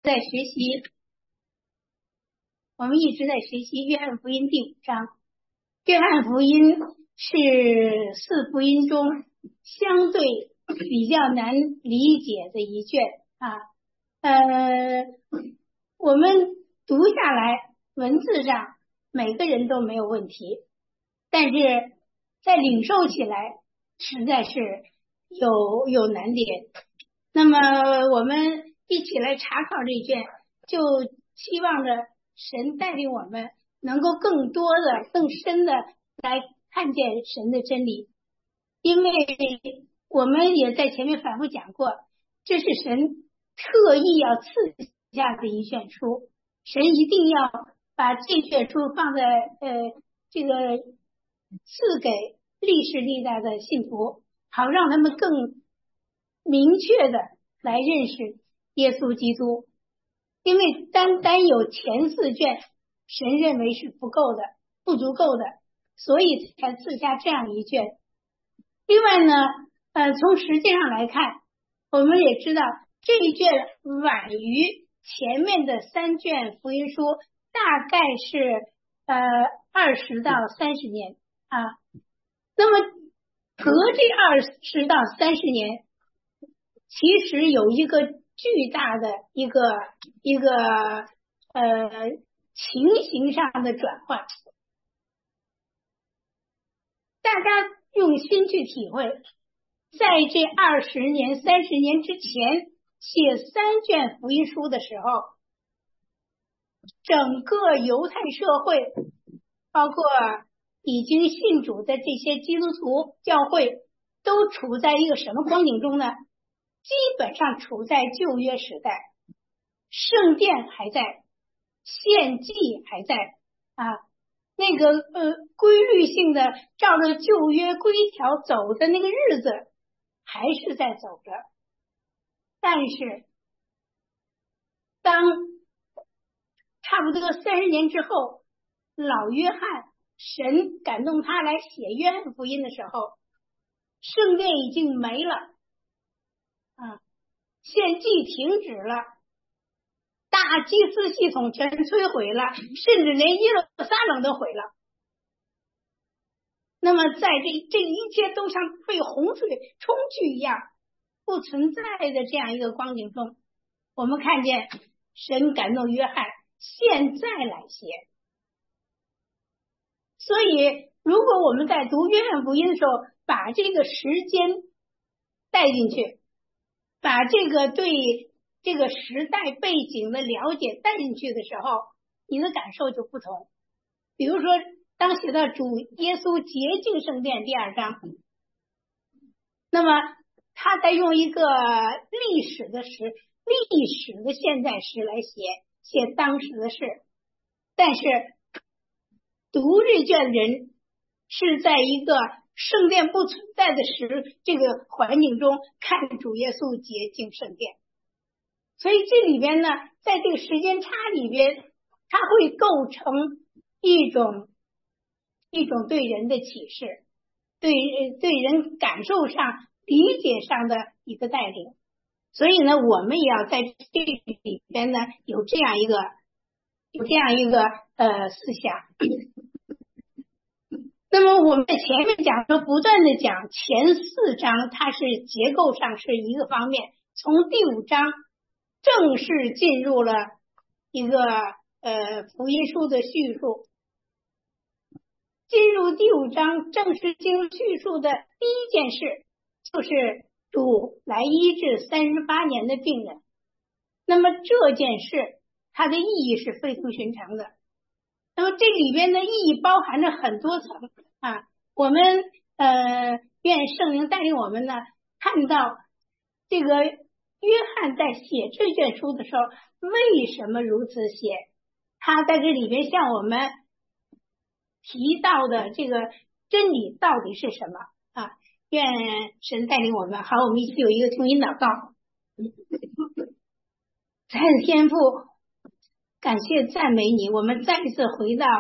在学习约翰福音第5章。约翰福音是4福音中相对比较难理解的一卷啊。我们读下来文字上每个人都没有问题，但是在领受起来实在是有难点。那么我们一起来查考这一卷，就希望着神带领我们能够更多的更深的来看见神的真理。因为我们也在前面反复讲过，这是神特意要赐下的一卷书，神一定要把这卷书放在这个赐给历世历代的信徒，好让他们更明确的来认识耶稣基督。因为单单有前4卷神认为是不够的，不足够的，所以才赐下这样一卷。另外呢从时间上来看，我们也知道这一卷晚于前面的3卷福音书，大概是20到30年啊。那么隔这20到30年，其实有一个巨大的一个情形上的转换。大家用心去体会，在这20年30年之前写3卷福音书的时候，整个犹太社会包括已经信主的这些基督徒教会都处在一个什么光景中呢？基本上处在旧约时代，圣殿还在，献祭还在啊，那个规律性的照着旧约规条走的那个日子还是在走着。但是当差不多30年之后，老约翰神感动他来写约翰福音的时候，圣殿已经没了啊，献祭停止了，大祭司系统全摧毁了，甚至连耶路撒冷都毁了。那么在这一切都像被洪水冲去一样不存在的这样一个光景中，我们看见神感动约翰现在来写。所以如果我们在读约翰福音的时候把这个时间带进去，把这个对这个时代背景的了解带进去的时候，你的感受就不同。比如说当写到主耶稣洁净圣殿第2章，那么他在用一个历史的现在时来写当时的事，但是读这卷人是在一个圣殿不存在的这个环境中看主耶稣洁净圣殿。所以这里边呢，在这个时间差里边，它会构成一种对人的启示，对人感受上理解上的一个带领。所以呢，我们也要在这里边呢有这样一个思想。那么我们在前面讲说不断的讲前4章它是结构上是一个方面，从第5章正式进入了一个福音书的叙述。进入第5章正式进入叙述的第一件事就是主来医治38年的病人。那么这件事它的意义是非同寻常的。那么这里边的意义包含着很多层啊，我们愿圣灵带领我们呢看到这个约翰在写这卷书的时候为什么如此写，他在这里边向我们提到的这个真理到底是什么啊？愿神带领我们。好，我们一起有一个同音祷告。亲爱的天父，感谢赞美你，我们再一次回到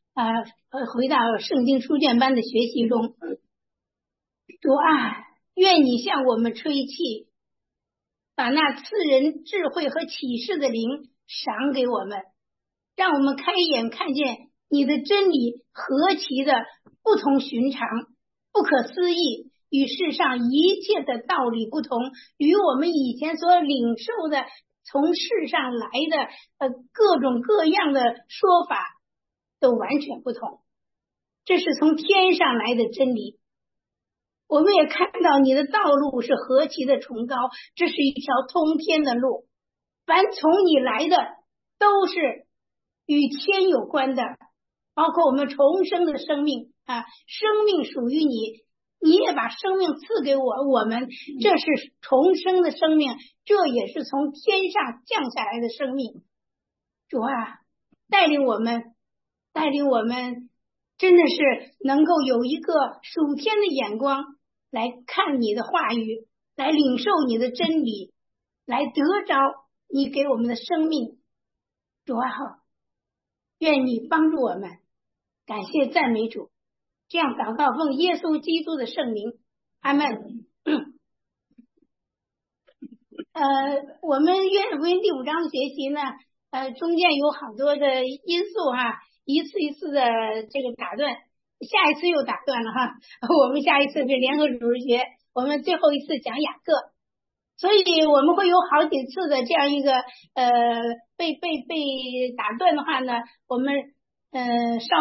圣经书卷班的学习中。主啊，愿你向我们吹气， 把那赐人智慧和启示的灵赏给我们，让我们开眼看见你的真理何其的不同寻常，不可思议，与世上一切的道理不同，与我们以前所领受的从世上来的各种各样的说法都完全不同。这是从天上来的真理。我们也看到你的道路是何其的崇高，这是一条通天的路，凡从你来的都是与天有关的，包括我们重生的生命啊，生命属于你，你也把生命赐给我们，这是重生的生命，这也是从天上降下来的生命。主啊，带领我们真的是能够有一个属天的眼光来看你的话语，来领受你的真理，来得着你给我们的生命。主啊，愿你帮助我们，感谢赞美主，这样祷告奉耶稣基督的圣名，阿们。我们约翰福音第5章的学习呢，中间有好多的因素哈，一次一次的这个打断，下一次又打断了哈。我们下一次是联合主日学，我们最后一次讲雅各，所以我们会有好几次的这样一个被打断的话呢，我们稍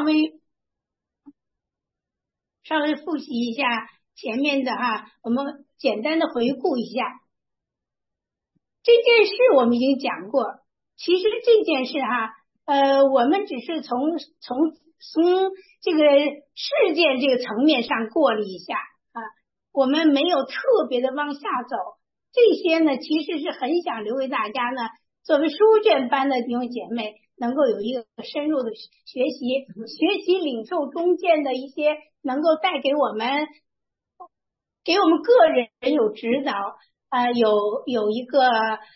微复习一下前面的哈，我们简单的回顾一下。这件事我们已经讲过，其实这件事哈，我们只是从这个事件这个层面上过了一下啊，我们没有特别的往下走。这些呢，其实是很想留给大家呢，作为书卷班的弟兄姐妹，能够有一个深入的学习领受中间的一些能够带给我们个人有指导。有一个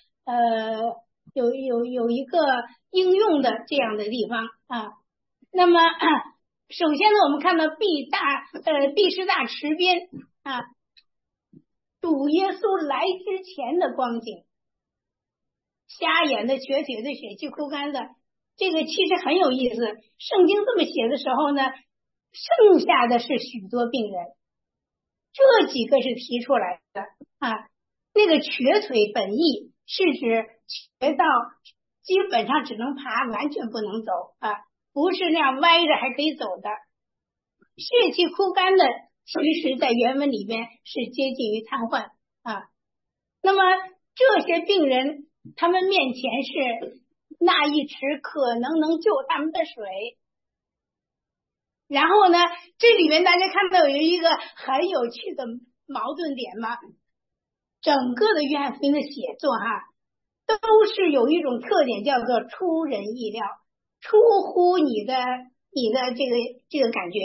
有一个应用的这样的地方啊。那么首先呢，我们看到毕士大池边啊，主耶稣来之前的光景，瞎眼的、瘸腿的、血气枯干的，这个其实很有意思。圣经这么写的时候呢，剩下的是许多病人，这几个是提出来的啊。那个瘸腿本意是指瘸到基本上只能爬，完全不能走啊，不是那样歪着还可以走的。血气枯干的，其实在原文里边是接近于瘫痪啊。那么这些病人，他们面前是那一池可能救他们的水。然后呢，这里面大家看到有一个很有趣的矛盾点吗？整个的约翰福音的写作哈，都是有一种特点，叫做出人意料，出乎你的这个感觉。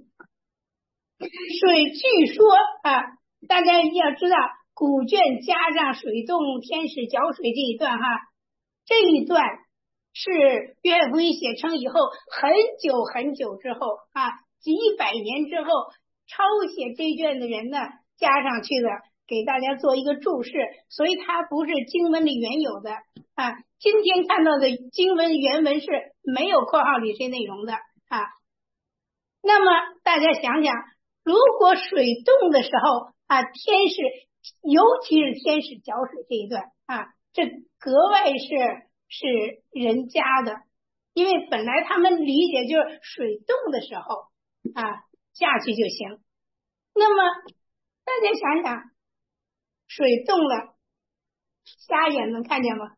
据说啊，大家要知道古卷加上水动天使搅水这一段哈，这一段是约翰福音写成以后很久很久之后啊，几百年之后抄写这卷的人呢加上去的，给大家做一个注释，所以它不是经文里原有的啊。今天看到的经文原文是没有括号里这内容的啊。那么大家想想，如果水动的时候啊，尤其是天使搅水这一段啊，这格外是人家的，因为本来他们理解就是水动的时候啊下去就行。那么大家想想，水动了，瞎眼能看见吗？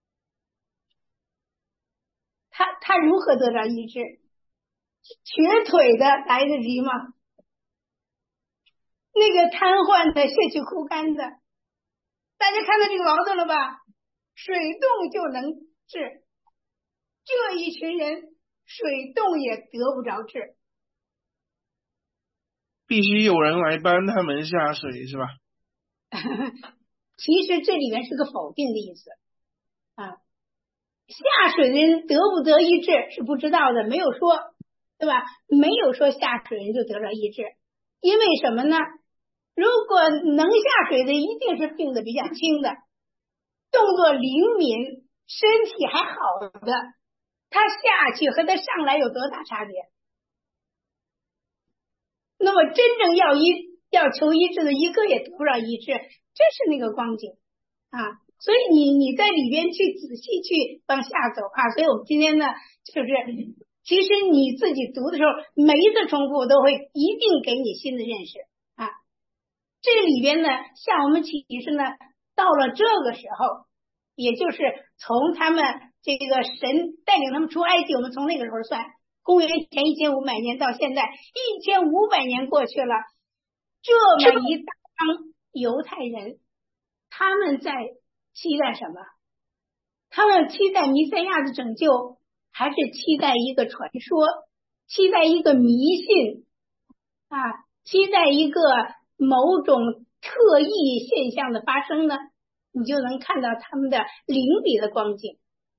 他如何得到医治？瘸腿的来得及吗？那个瘫痪的、血气枯干的，大家看到这个矛盾了吧？水动就能治，这一群人水动也得不着治， 必须有人来帮他们下水，是吧？ 其实这里面是个否定的意思啊。下水的人得不得医治是不知道的，没有说，对吧？没有说下水人就得了医治，因为什么呢？如果能下水的一定是病的比较轻的， 动作灵敏、身体还好的，他下去和他上来有多大差别？那么真正要求医治的一个也得不到医治，这是那个光景啊。所以你在里边去仔细去往下走啊。所以我们今天呢，就是其实你自己读的时候，每一次重复都会一定给你新的认识啊。这里边呢，像我们启示呢，到了这个时候，也就是从他们这个神带领他们出埃及，我们从那个时候算，公元前1500年到现在1500年过去了，这么一大帮犹太人，他们在期待什么？他们期待弥赛亚的拯救，还是期待一个传说，期待一个迷信啊，期待一个某种特异现象的发生呢？你就能看到他们的灵里的光景。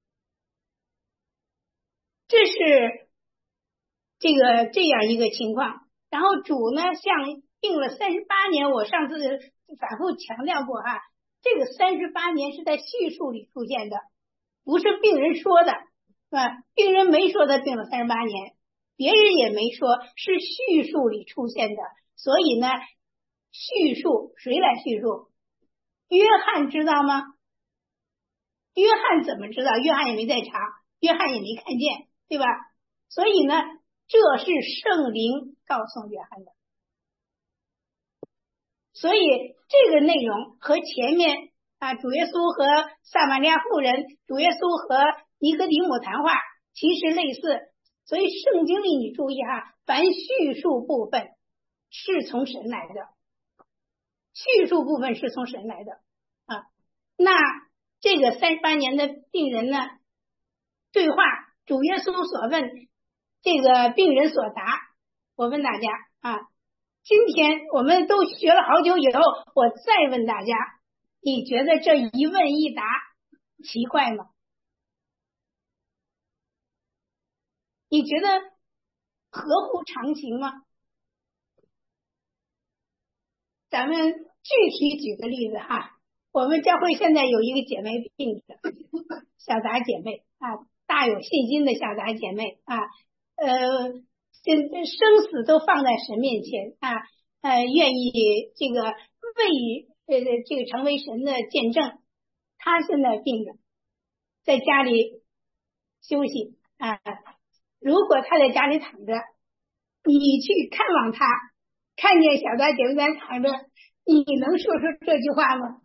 这是这样一个情况。然后主呢，像定了38年，我上次反复强调过哈，这个38年是在叙述里出现的，不是病人说的，病人没说他病了38年，别人也没说，是叙述里出现的。所以呢，叙述谁来叙述？约翰知道吗？约翰怎么知道？约翰也没在场，约翰也没看见，对吧？所以呢，这是圣灵告诉约翰的。所以这个内容和前面主耶稣和撒玛利亚妇人，主耶稣和尼哥底母谈话其实类似。所以圣经里你注意哈，凡叙述部分是从神来的，叙述部分是从神来的啊。那这个38年的病人呢，对话主耶稣所问，这个病人所答。我问大家啊，今天我们都学了好久以后，我再问大家，你觉得这一问一答奇怪吗？你觉得合乎常情吗？咱们具体举个例子哈，我们教会现在有一个姐妹病的小杂姐妹啊，大有信心的小杂姐妹啊，生死都放在神面前啊，愿意这个这个成为神的见证。她现在病着，在家里休息啊。如果她在家里躺着，你去看望她，看见小杂姐妹在躺着，你能说出这句话吗？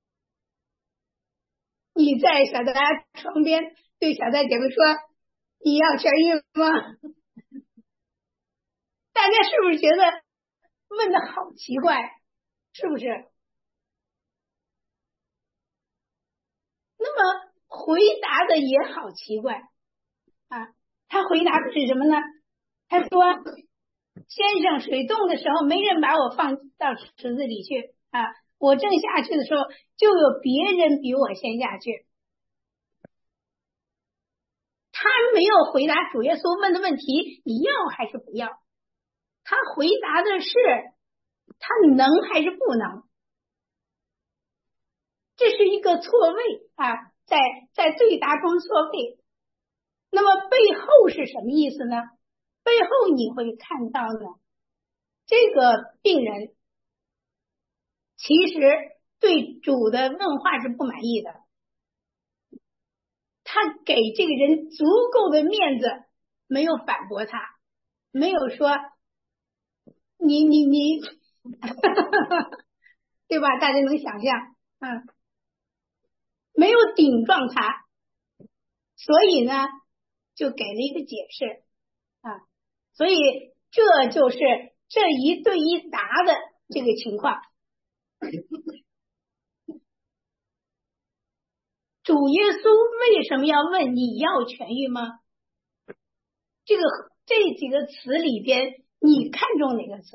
你在小杂床边对小杂姐妹说你要痊愈吗？大家是不是觉得问的好奇怪？是不是？那么回答的也好奇怪啊！他回答的是什么呢？他说先生，水冻的时候没人把我放到池子里去啊，我正下去的时候就有别人比我先下去。他没有回答主耶稣问的问题，你要还是不要？他回答的是他能还是不能？这是一个错位啊，在对答中错位。那么背后是什么意思呢？背后你会看到呢，这个病人其实对主的问话是不满意的，他给这个人足够的面子，没有反驳他，没有说你对吧？大家能想象没有顶撞他，所以呢就给了一个解释啊。所以这就是这一对一答的这个情况。主耶稣为什么要问你要痊愈吗？这几个词里边你看中哪个词？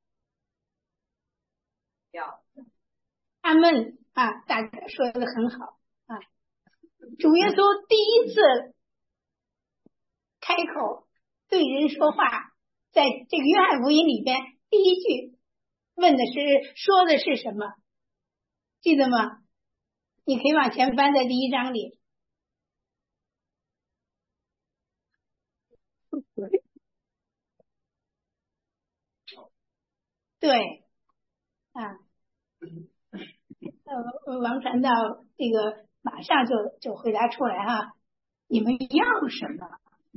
要。阿们啊，大家说的很好啊。主耶稣第一次开口对人说话，在这个约翰福音里边第一句说的是什么？记得吗？ 你可以往前翻，在第1章里。对，啊，王传道这个马上就回答出来哈，你们要什么？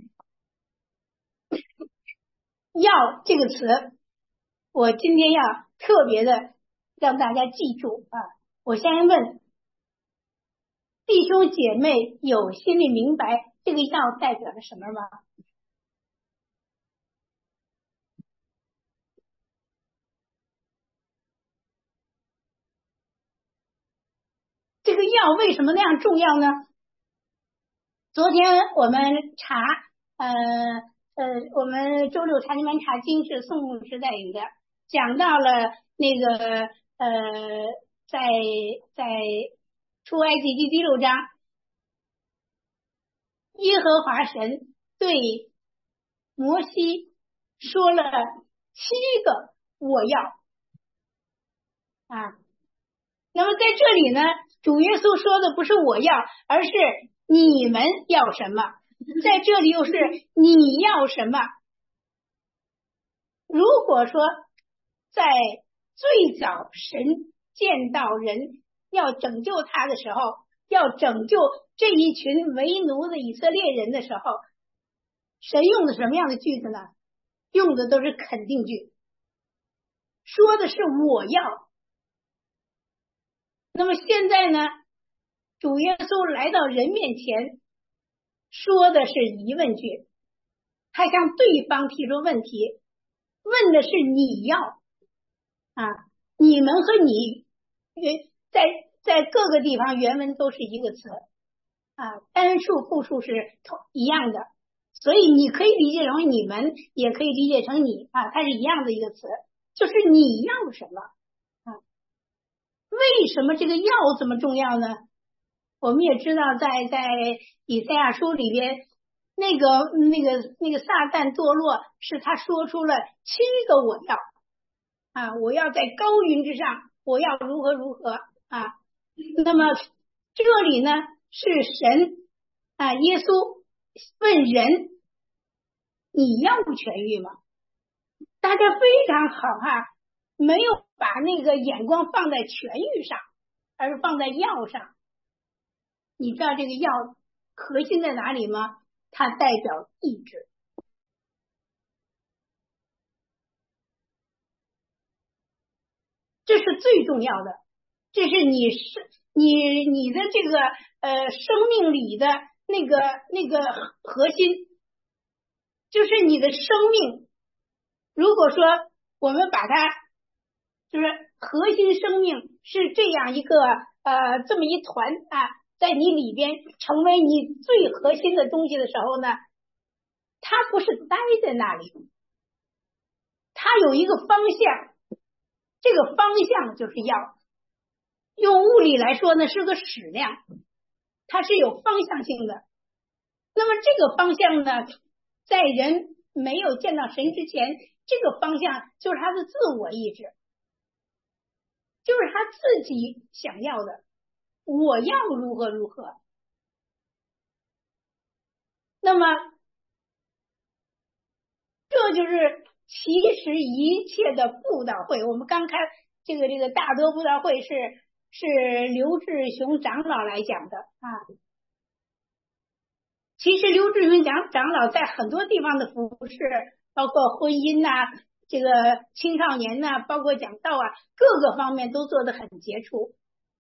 要这个词，我今天要特别的让大家记住啊！我先问弟兄姐妹，有心里明白这个要代表着什么吗？这个要为什么那样重要呢？昨天我们查，我们周六查经班查经是宋牧师带领的，讲到了那个在出埃及记第6章，耶和华神对摩西说了7个我要啊。那么在这里呢，主耶稣说的不是我要，而是你们要什么，在这里又是你要什么。如果说在最早神见到人要拯救他的时候，要拯救这一群为奴的以色列人的时候，神用的什么样的句子呢？用的都是肯定句，说的是我要。那么现在呢，主耶稣来到人面前，说的是疑问句，他向对方提出问题，问的是你要啊，你们和你在各个地方原文都是一个词啊，单数复数是一样的，所以你可以理解成你们，也可以理解成你啊，它是一样的一个词，就是你要什么啊？为什么这个要这么重要呢？我们也知道在以赛亚书里边，那个撒旦堕落是他说出了7个我要啊，我要在高云之上，我要如何如何啊。那么这里呢是神啊，耶稣问人你要痊愈吗？大家非常好哈，没有把那个眼光放在痊愈上，而是放在要上。你知道这个要核心在哪里吗？它代表意志。这是最重要的，这是你的这个生命里的那个核心，就是你的生命。如果说我们把它就是核心生命是这样一个这么一团啊，在你里边成为你最核心的东西的时候呢，它不是待在那里，它有一个方向，这个方向就是要。用物理来说呢，是个矢量，它是有方向性的。那么这个方向呢，在人没有见到神之前，这个方向就是他的自我意志，就是他自己想要的，我要如何如何。那么这就是其实一切的布道会，我们刚开这个大德布道会是刘志雄长老来讲的啊。其实刘志雄长老在很多地方的服事，包括婚姻呐、这个青少年呐、包括讲道啊，各个方面都做得很杰出。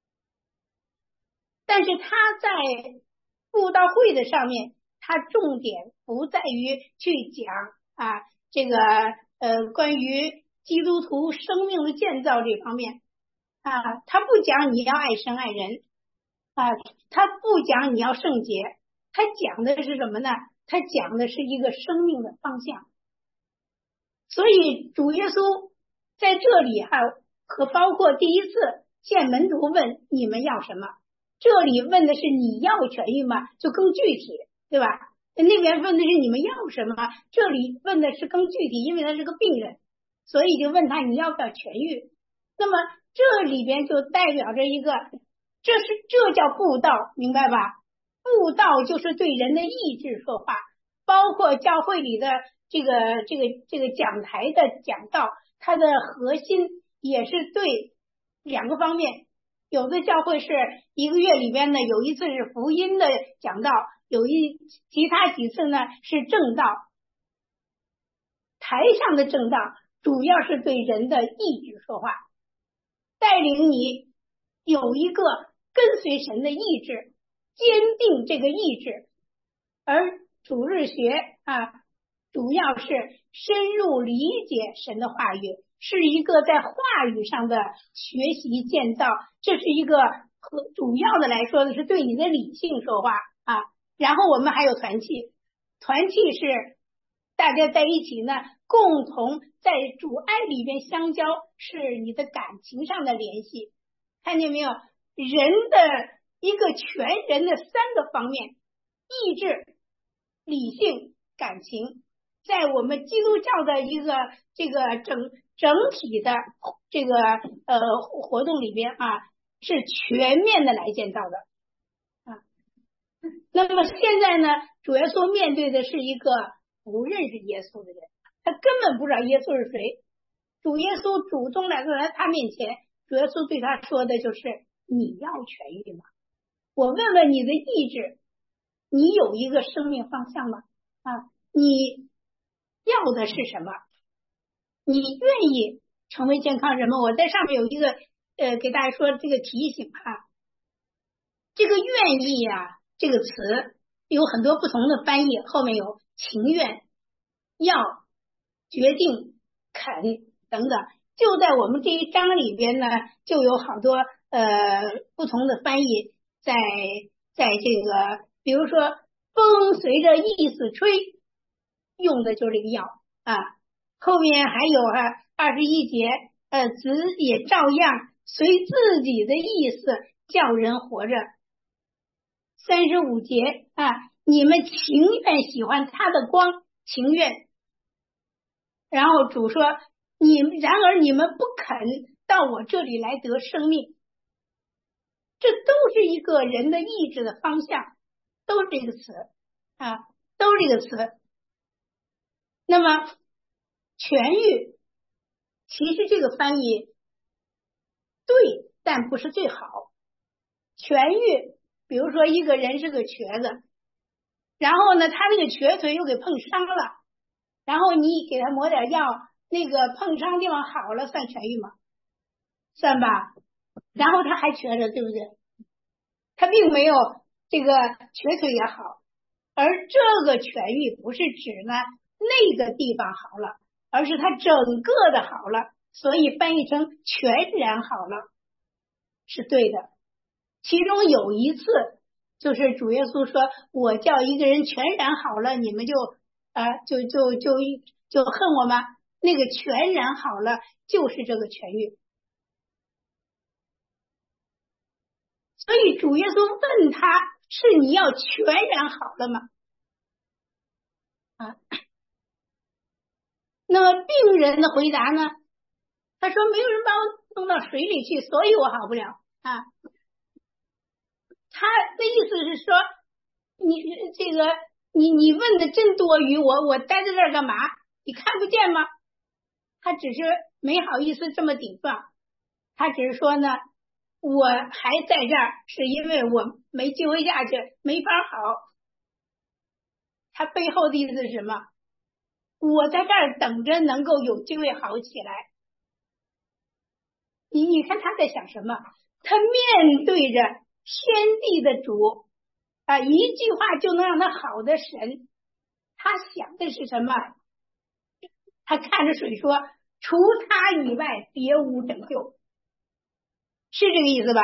但是他在布道会的上面，他重点不在于去讲啊这个关于基督徒生命的建造这方面啊，他不讲你要爱神爱人啊，他不讲你要圣洁，他讲的是什么呢？他讲的是一个生命的方向。所以主耶稣在这里和包括第一次见门徒问你们要什么，这里问的是你要痊愈吗？就更具体，对吧？那边问的是你们要什么，这里问的是更具体，因为他是个病人，所以就问他你要不要痊愈。那么这里边就代表着一个这叫布道，明白吧？布道就是对人的意志说话，包括教会里的这个讲台的讲道，它的核心也是对两个方面。有的教会是一个月里边呢，有一次是福音的讲道，其他几次呢是正道。台上的正道主要是对人的意志说话，带领你有一个跟随神的意志，坚定这个意志。而主日学主要是深入理解神的话语，是一个在话语上的学习见道，这是一个主要的来说的是对你的理性说话然后我们还有团契，团契是大家在一起呢，共同在主爱里边相交，是你的感情上的联系。看见没有？人的一个全人的3个方面，意志、理性、感情，在我们基督教的一个这个整体的这个活动里边是全面的来见到的那么现在呢，主耶稣面对的是一个不认识耶稣的人，他根本不知道耶稣是谁。主耶稣主动来到他面前，主耶稣对他说的就是你要痊愈吗？我问问你的意志，你有一个生命方向吗？你要的是什么？你愿意成为健康人吗？我在上面有一个给大家说这个提醒这个愿意这个词有很多不同的翻译，后面有情愿、要、决定、肯等等，就在我们这一章里边呢，就有好多不同的翻译在这个，比如说风随着意思吹，用的就是这个要后面还有21节子也照样随自己的意思叫人活着。35节你们情愿喜欢他的光，情愿。然后主说然而你们不肯到我这里来得生命。这都是一个人的意志的方向，都是这个词都是这个词。那么痊愈，其实这个翻译对，但不是最好。痊愈比如说一个人是个瘸子，然后呢他那个瘸腿又给碰伤了，然后你给他抹点药，那个碰伤地方好了，算痊愈吗？算吧。然后他还瘸着，对不对？他并没有这个瘸腿也好，而这个痊愈不是指呢那个地方好了，而是他整个的好了，所以翻译成全然好了是对的。其中有一次就是主耶稣说我叫一个人全然好了，你们就恨我吗？那个全然好了就是这个痊愈。所以主耶稣问他是你要全然好了吗？那么病人的回答呢？他说没有人把我弄到水里去，所以我好不了他的意思是说你问的真多余，我待在这儿干嘛？你看不见吗？他只是没好意思这么顶撞，他只是说呢我还在这儿是因为我没机会下去，没法好。他背后的意思是什么？我在这儿等着能够有机会好起来。你看他在想什么？他面对着天地的主一句话就能让他好的神，他想的是什么？他看着水说除他以外别无拯救，是这个意思吧？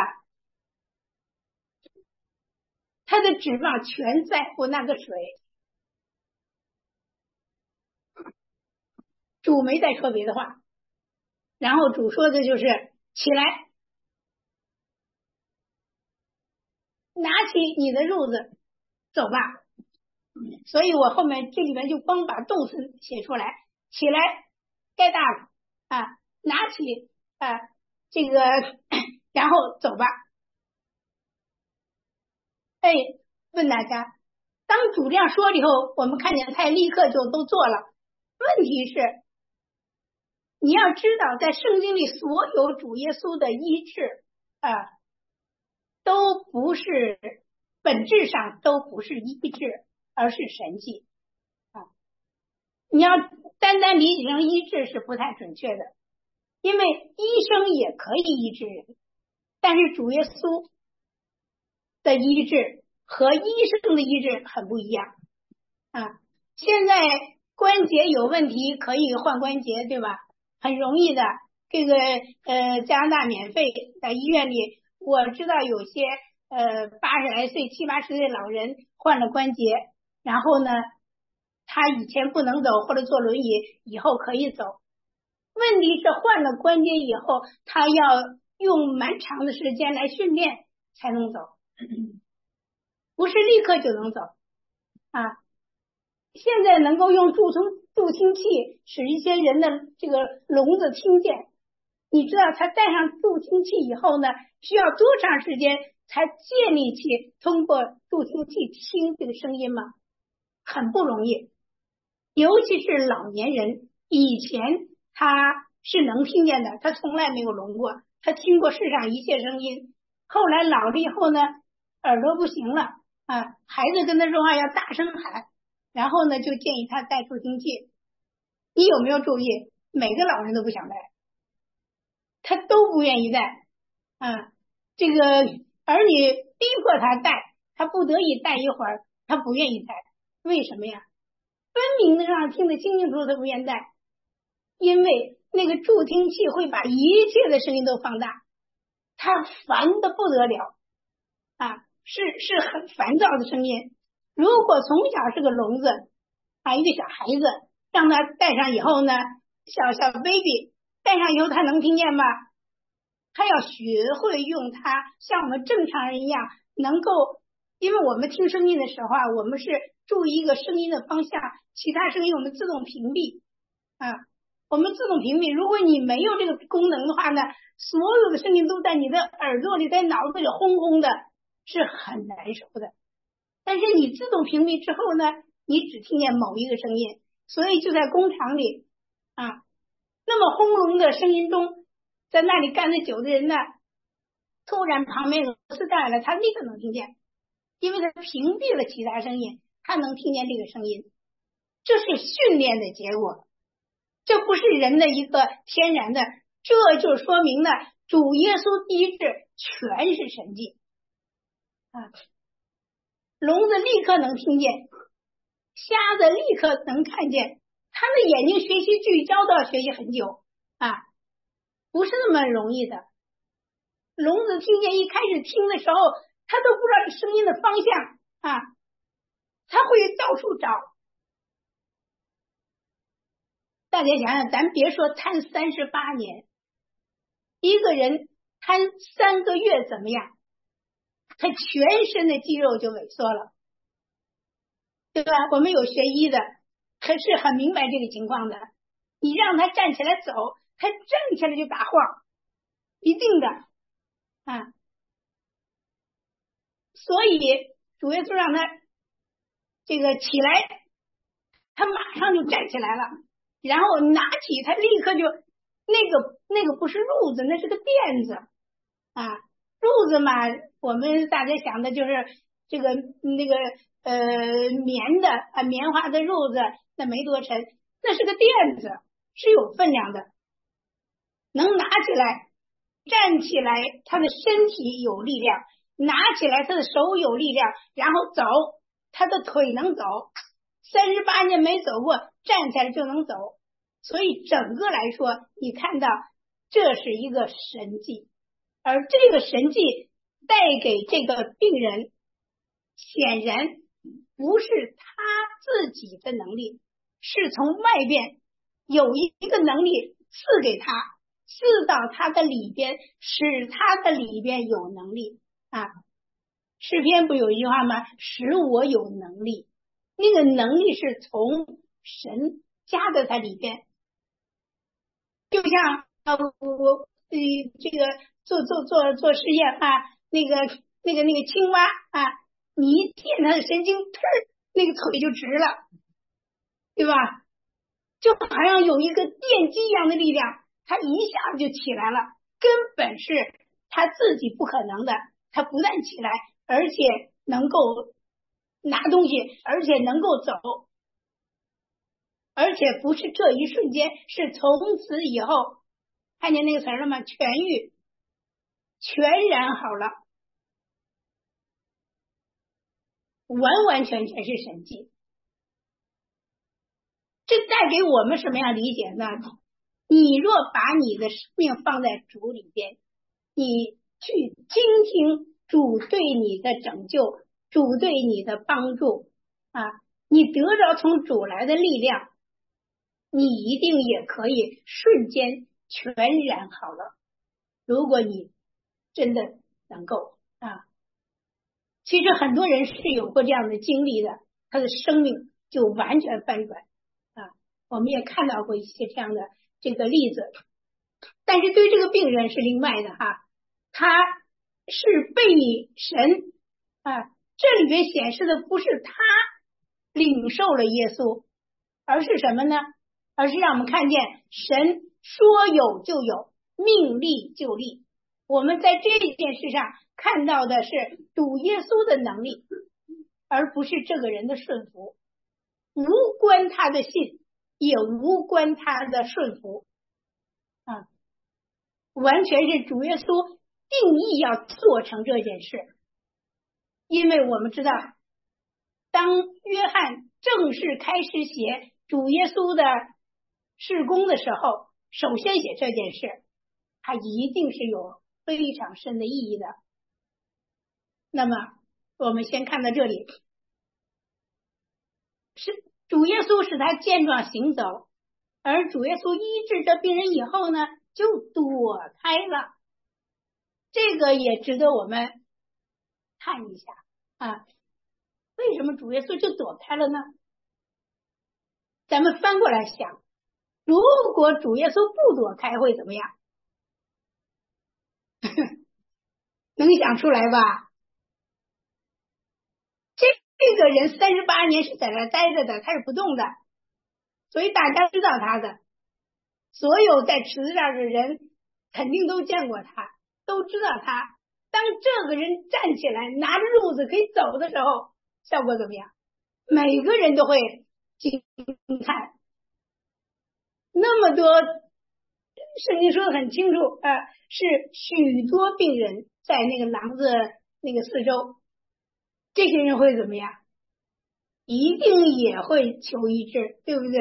他的指望全在乎那个水。主没再说别的话，然后主说的就是起来，拿起你的褥子走吧。所以我后面这里面就光把动词写出来，起来该大了拿起这个然后走吧。 问大家，当主这样说了以后，我们看见他立刻就都做了。问题是，你要知道，在圣经里所有主耶稣的医治都不是本质上都不是医治，而是神迹你要单单理解成医治是不太准确的，因为医生也可以医治人，但是主耶稣的医治和医生的医治很不一样现在关节有问题可以换关节，对吧？很容易的，这个加拿大免费，在医院里我知道有些80来岁、70、80岁老人换了关节，然后呢，他以前不能走或者坐轮椅，以后可以走。问题是换了关节以后，他要用蛮长的时间来训练才能走，不是立刻就能走现在能够用助听器使一些人的这个聋子听见，你知道他戴上助听器以后呢，需要多长时间才建立起通过助听器听这个声音吗？很不容易，尤其是老年人，以前他是能听见的，他从来没有聋过，他听过世上一切声音，后来老了以后呢，耳朵不行了孩子跟他说话要大声喊，然后呢就建议他戴助听器。你有没有注意，每个老人都不想戴，他都不愿意戴这个儿女逼迫他戴，他不得已戴一会儿，他不愿意戴。为什么呀？分明的让听得清清楚楚，他不愿意戴，因为那个助听器会把一切的声音都放大，他烦得不得了是很烦躁的声音。如果从小是个聋子一个小孩子，让他戴上以后呢，小 baby 戴上以后他能听见吗？他要学会用它，像我们正常人一样能够，因为我们听声音的时候我们是注意一个声音的方向，其他声音我们自动屏蔽我们自动屏蔽。如果你没有这个功能的话呢，所有的声音都在你的耳朵里，在脑子里轰轰的，是很难受的。但是你自动屏蔽之后呢，你只听见某一个声音，所以就在工厂里那么轰隆的声音中，在那里干得久的人呢，突然旁边有螺丝带了，他立刻能听见，因为他屏蔽了其他声音，他能听见这个声音。这是训练的结果，这不是人的一个天然的，这就说明呢，主耶稣医治全是神迹聋子立刻能听见，瞎子立刻能看见，他的眼睛学习聚焦都要学习很久不是那么容易的。聋子听见一开始听的时候，他都不知道声音的方向他会到处找。大家想想，咱别说瘫38年，一个人瘫3个月怎么样？他全身的肌肉就萎缩了，对吧？我们有学医的，可是很明白这个情况的。你让他站起来走，他站起来就打晃，一定的所以主耶稣让他这个起来，他马上就站起来了，然后拿起他立刻就那个不是褥子，那是个垫子褥子嘛，我们大家想的就是这个那个棉的棉花的褥子，那没多沉，那是个垫子，是有分量的，能拿起来站起来，他的身体有力量，拿起来他的手有力量，然后走，他的腿能走，38年没走过，站起来就能走。所以整个来说，你看到这是一个神迹，而这个神迹带给这个病人，显然不是他自己的能力，是从外边有一个能力赐给他，赐到他的里边，使他的里边有能力诗篇不有一句话吗？使我有能力，那个能力是从神加在他里边。就像我这个做实验那个青蛙你一电他的神经，那个腿就直了，对吧？就好像有一个电击一样的力量，他一下子就起来了，根本是他自己不可能的。他不但起来，而且能够拿东西，而且能够走，而且不是这一瞬间，是从此以后，看见那个词了吗？痊愈，全然好了，完完全全是神迹。这带给我们什么样理解呢？你若把你的生命放在主里边，你去倾听主对你的拯救，主对你的帮助啊，你得着从主来的力量，你一定也可以瞬间全然好了。如果你真的能够啊，其实很多人是有过这样的经历的，他的生命就完全翻转啊。我们也看到过一些这样的这个例子，但是对这个病人是另外的哈，他是被你神啊，这里边显示的不是他领受了耶稣，而是什么呢？而是让我们看见神说有就有，命立就立。我们在这件事上看到的是主耶稣的能力，而不是这个人的顺服，无关他的信，也无关他的顺服啊，完全是主耶稣定义要做成这件事。因为我们知道，当约翰正式开始写主耶稣的事工的时候，首先写这件事，他一定是有非常深的意义的。那么我们先看到这里，是主耶稣使他健壮行走，而主耶稣医治这病人以后呢，就躲开了。这个也值得我们看一下啊，为什么主耶稣就躲开了呢？咱们翻过来想，如果主耶稣不躲开会怎么样？能想出来吧？这个人38年是在那待着的，他是不动的，所以大家知道他的，所有在池子上的人肯定都见过他，都知道他。当这个人站起来拿着褥子可以走的时候，效果怎么样？每个人都会惊叹。那么多圣经说的很清楚是许多病人在那个廊子那个四周，这些人会怎么样？一定也会求医治，对不对？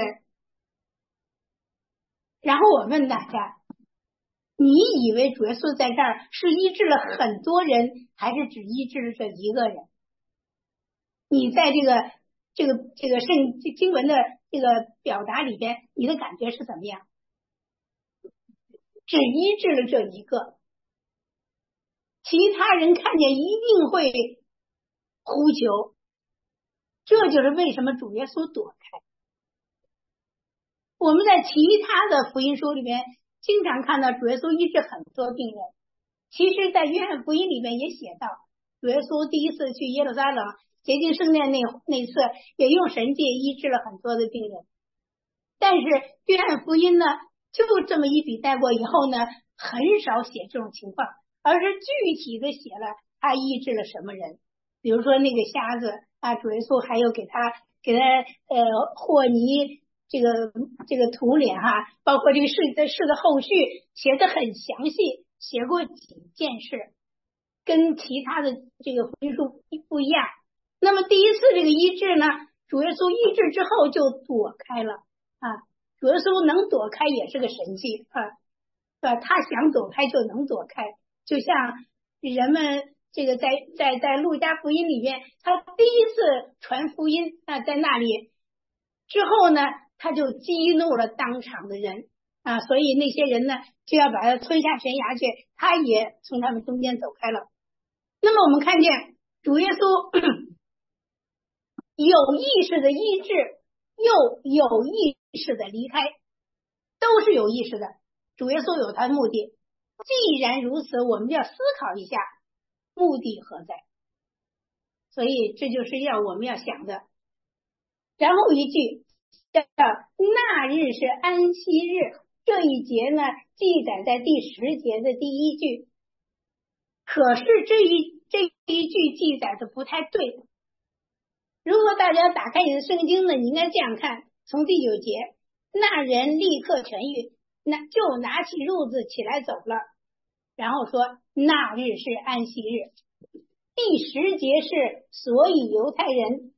然后我问大家，你以为主耶稣在这儿是医治了很多人，还是只医治了这一个人？你在这个圣经文的这个表达里边，你的感觉是怎么样？只医治了这一个，其他人看见一定会呼求。这就是为什么主耶稣躲开。我们在其他的福音书里面经常看到主耶稣医治很多病人，其实在约翰福音里面也写到，主耶稣第一次去耶路撒冷洁净圣殿那次也用神迹医治了很多的病人。但是约翰福音呢，就这么一笔带过以后呢，很少写这种情况，而是具体的写了他医治了什么人。比如说那个瞎子啊，主耶稣还有给他和泥这个涂脸哈，包括这个事的后续写的很详细，写过几件事，跟其他的这个福音书不一样。那么第一次这个医治呢，主耶稣医治之后就躲开了啊，主耶稣能躲开也是个神迹啊，他想躲开就能躲开，就像人们这个在路加福音里面，他第一次传福音在那里之后呢，他就激怒了当场的人啊，所以那些人呢就要把他推下悬崖去，他也从他们中间走开了。那么我们看见主耶稣有意识的医治，又有意识的离开，都是有意识的。主耶稣有他的目的，既然如此，我们就要思考一下目的何在。 所以这就是我们要想的。然后一句叫那日是安息日，这一节呢记载在第10节的第1句，可是这一句记载的不太对。如果大家打开你的圣经呢，你应该这样看，从第9节，那人立刻痊愈，就拿起褥子起来走了，然后说那日是安息日。第10节是所以犹太人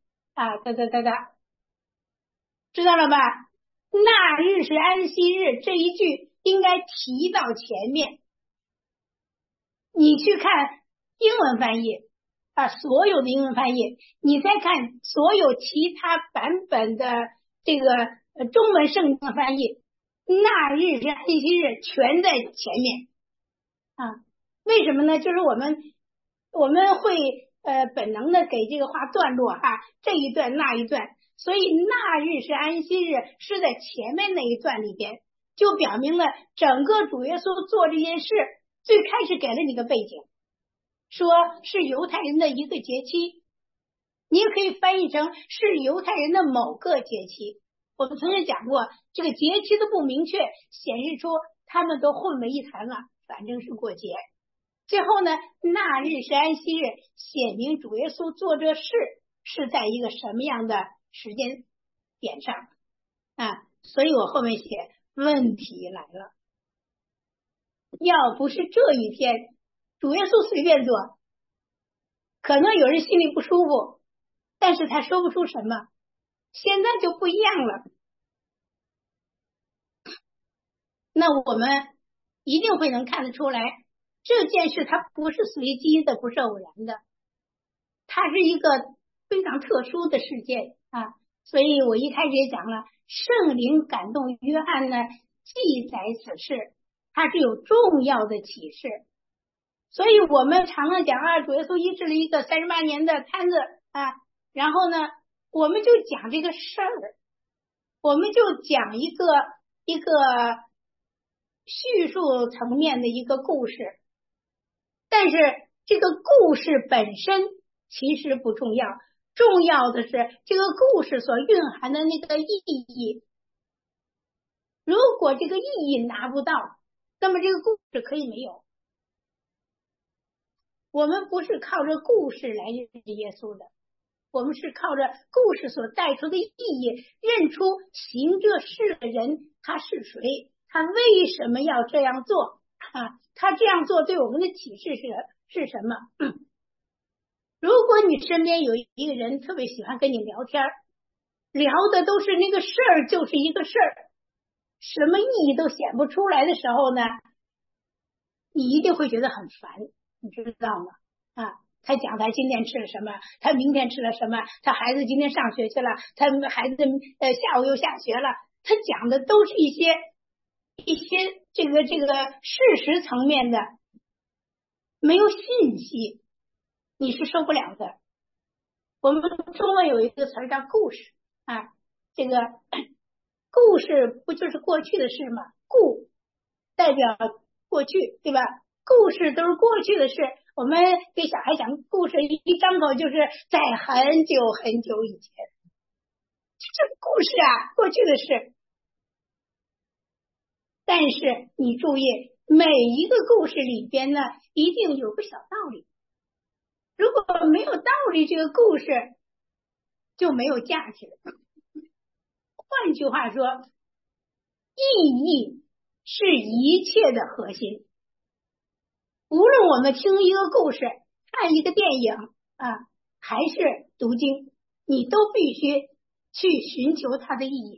知道了吧？那日是安息日这一句应该提到前面。你去看英文翻译所有的英文翻译，你再看所有其他版本的这个中文圣经的翻译，那日是安息日全在前面为什么呢？就是我们会本能的给这个话段落这一段那一段，所以那日是安息日是在前面那一段里边，就表明了整个主耶稣做这件事最开始给了你个背景，说是犹太人的一个节期，你也可以翻译成是犹太人的某个节期。我们曾经讲过，这个节期的不明确显示出他们都混为一谈了，反正是过节。最后呢，那日是安息日，显明主耶稣做这事是在一个什么样的时间点上所以我后面写问题来了，要不是这一天主耶稣随便做，可能有人心里不舒服，但是他说不出什么，现在就不一样了。那我们一定会能看得出来，这件事它不是随机的，不是偶然的，它是一个非常特殊的事件所以我一开始也讲了，圣灵感动约翰呢记载此事，它是有重要的启示。所以我们常常讲主耶稣医治了一个38年的瘫子然后呢我们就讲这个事儿，我们就讲一个叙述层面的一个故事，但是这个故事本身其实不重要，重要的是这个故事所蕴含的那个意义。如果这个意义拿不到，那么这个故事可以没有。我们不是靠着故事来认识耶稣的，我们是靠着故事所带出的意义，认出行这事的人他是谁，他为什么要这样做他这样做对我们的启示是什么如果你身边有一个人特别喜欢跟你聊天，聊的都是那个事儿就是一个事儿，什么意义都显不出来的时候呢，你一定会觉得很烦，你知道吗他讲他今天吃了什么，他明天吃了什么，他孩子今天上学去了，他孩子下午又下学了，他讲的都是一些这个事实层面的，没有信息，你是受不了的。我们中文有一个词叫故事这个故事不就是过去的事吗？故代表过去，对吧？故事都是过去的事，我们给小孩讲故事一张口就是在很久很久以前，这故事过去的事。但是你注意，每一个故事里边呢一定有个小道理，如果没有道理，这个故事就没有价值。换句话说，意义是一切的核心。无论我们听一个故事，看一个电影还是读经，你都必须去寻求它的意义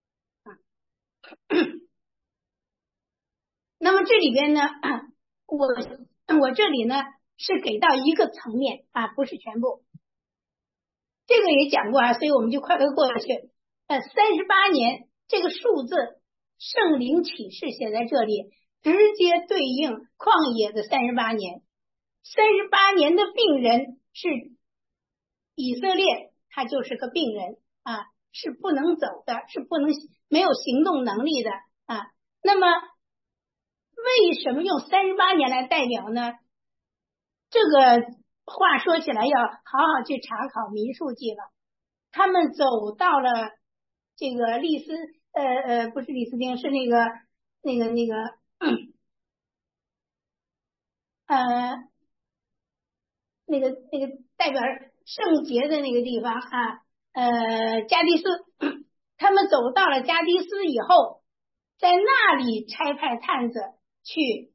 那么这里边呢我这里呢是给到一个层面不是全部，这个也讲过所以我们就快过去。38年这个数字，圣灵启示写在这里，直接对应旷野的38年。38年的病人是以色列，他就是个病人是不能走的，是没有行动能力的那么为什么用38年来代表呢？这个话说起来要好好去查考民数记了。他们走到了这个不是利斯丁，是那个代表圣洁的那个地方啊，加迪斯。他们走到了加迪斯以后，在那里差派探子去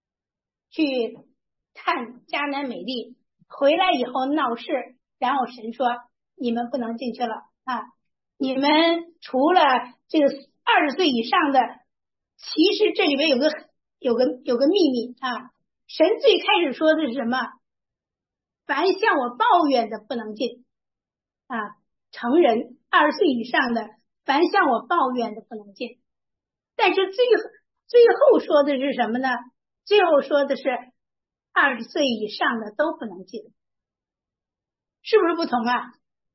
探迦南美地，回来以后闹事，然后神说你们不能进去了啊！你们除了这个20岁以上的，其实这里面有个秘密啊！神最开始说的是什么？凡向我抱怨的不能进啊！成人20岁以上的，凡向我抱怨的不能进。但是最后说的是什么呢？最后说的是20岁以上的都不能进，是不是不同啊？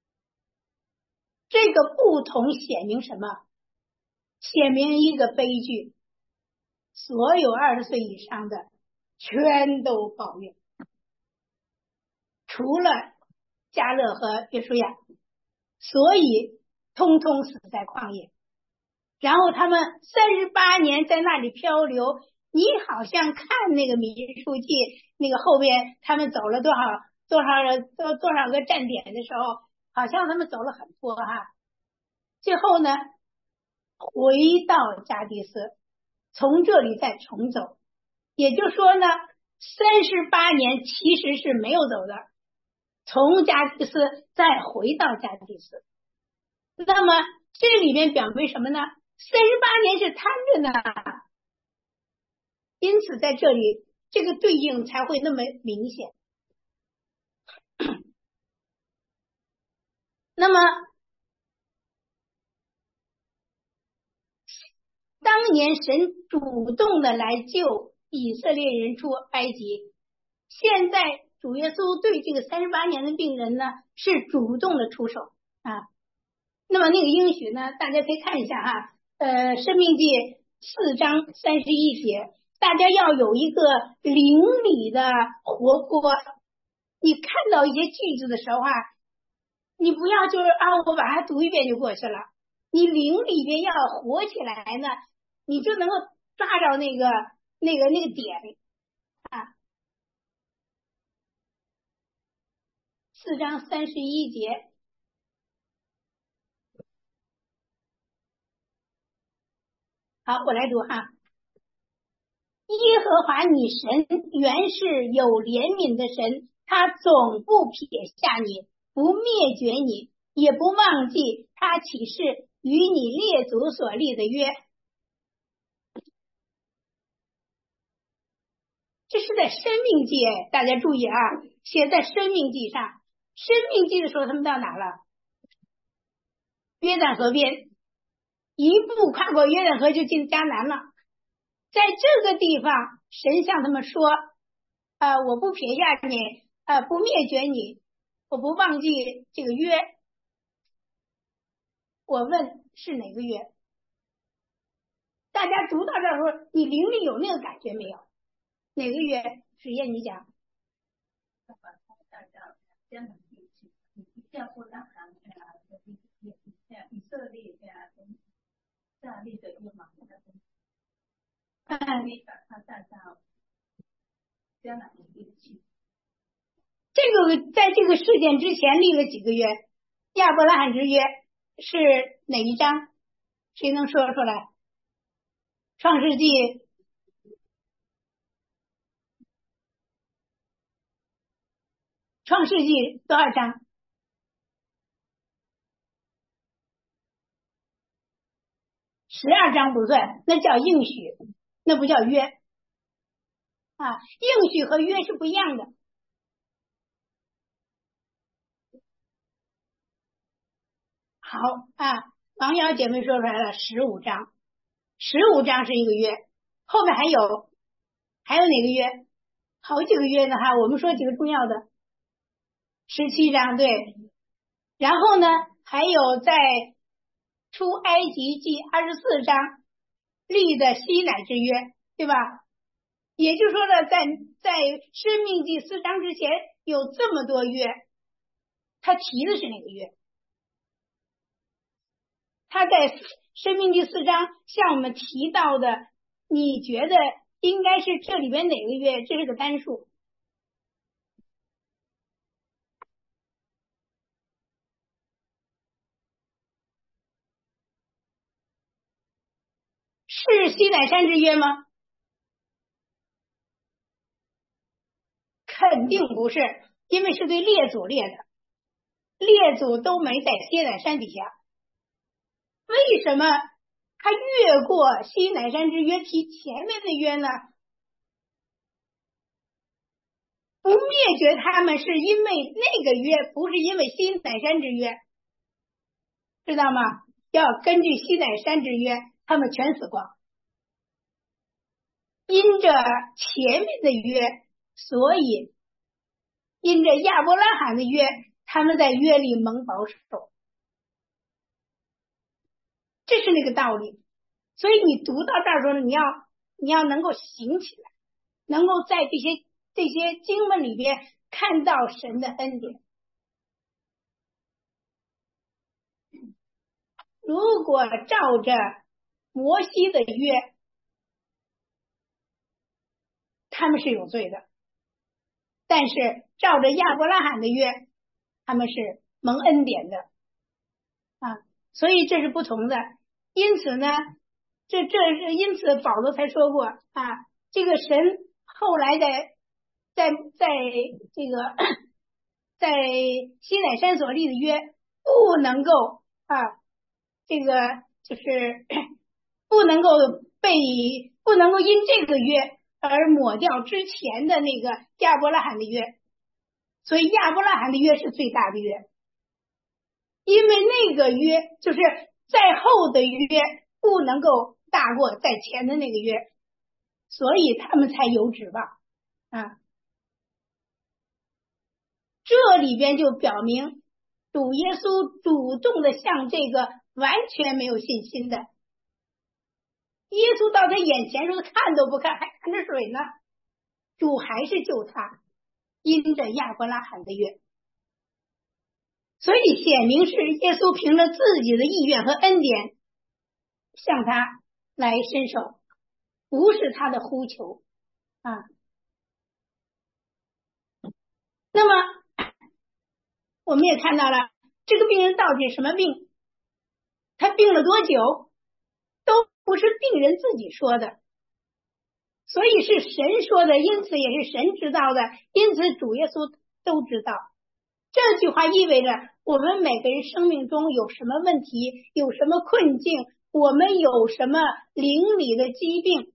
这个不同显明什么？显明一个悲剧，所有20岁以上的全都抱怨，除了加勒和约书亚，所以通通死在旷野。然后他们38年在那里漂流，你好像看那个民数记那个后边他们走了多少个站点的时候，好像他们走了很多哈。最后呢，回到加迪斯，从这里再重走，也就是说呢，38年其实是没有走的，从加迪斯再回到加迪斯。那么这里面表明什么呢？38年是摊着呢，因此在这里这个对应才会那么明显。那么当年神主动的来救以色列人出埃及，现在主耶稣对这个38年的病人呢是主动的出手啊。那么那个应许呢，大家可以看一下哈，申命记4章31节，大家要有一个灵里的活泼。你看到一些句子的时候啊，你不要就是我把它读一遍就过去了，你灵里边要活起来呢，你就能够抓着那个点啊。4章31节，好，我来读哈。耶和华你神原是有怜悯的神，他总不撇下你，不灭绝你，也不忘记他起誓与你列祖所立的约。这是在申命记，大家注意啊，写在申命记上。申命记的时候他们到哪了？约旦河边，一步跨过约旦河就进迦南了。在这个地方神向他们说我不撇下你不灭绝你，我不忘记这个约。我问是哪个约？大家读到这儿的时候，你灵里有那个感觉没有？哪个约？史燕你讲。以色列大力的约嘛，他带到迦南地去。这个在这个事件之前立了几个约？亚伯拉罕之约是哪一章？谁能说出来？创世纪多少章？12章不算，那叫应许，那不叫约啊。应许和约是不一样的。好啊，王瑶姐妹说出来了，15章，15章是一个约，后面还有哪个约？好几个约呢哈，我们说几个重要的。17章对，然后呢还有在出埃及记24章立的西乃之约，对吧？也就是说呢，在申命记4章之前有这么多约，他提的是哪个约？他在申命记4章向我们提到的，你觉得应该是这里边哪个约？这是个单数。是西乃山之约吗？肯定不是，因为是对列祖列的，列祖都没在西乃山底下。为什么他越过西乃山之约提前面的约呢？不灭绝他们是因为那个约，不是因为西乃山之约，知道吗？要根据西乃山之约，他们全死光。因着前面的约，所以因着亚伯拉罕的约，他们在约里蒙保守，这是那个道理。所以你读到这儿的时候，你要能够醒起来，能够在这些经文里边看到神的恩典。如果照着摩西的约，他们是有罪的，但是照着亚伯拉罕的约，他们是蒙恩典的啊，所以这是不同的。因此呢，因此保罗才说过啊，这个神后来在这个在西乃山所立的约不能够啊，这个就是不能够因这个约而抹掉之前的那个亚伯拉罕的约，所以亚伯拉罕的约是最大的约，因为那个约就是在后的约不能够大过在前的那个约，所以他们才有指望啊。这里边就表明主耶稣主动的向这个完全没有信心的耶稣到他眼前说看都不看，还看着水呢，主还是救他，因着亚伯拉罕的约。所以显明是耶稣凭着自己的意愿和恩典向他来伸手，不是他的呼求啊。那么我们也看到了这个病人到底什么病，他病了多久，都不是病人自己说的，所以是神说的，因此也是神知道的，因此主耶稣都知道。这句话意味着我们每个人生命中有什么问题，有什么困境，我们有什么灵里的疾病，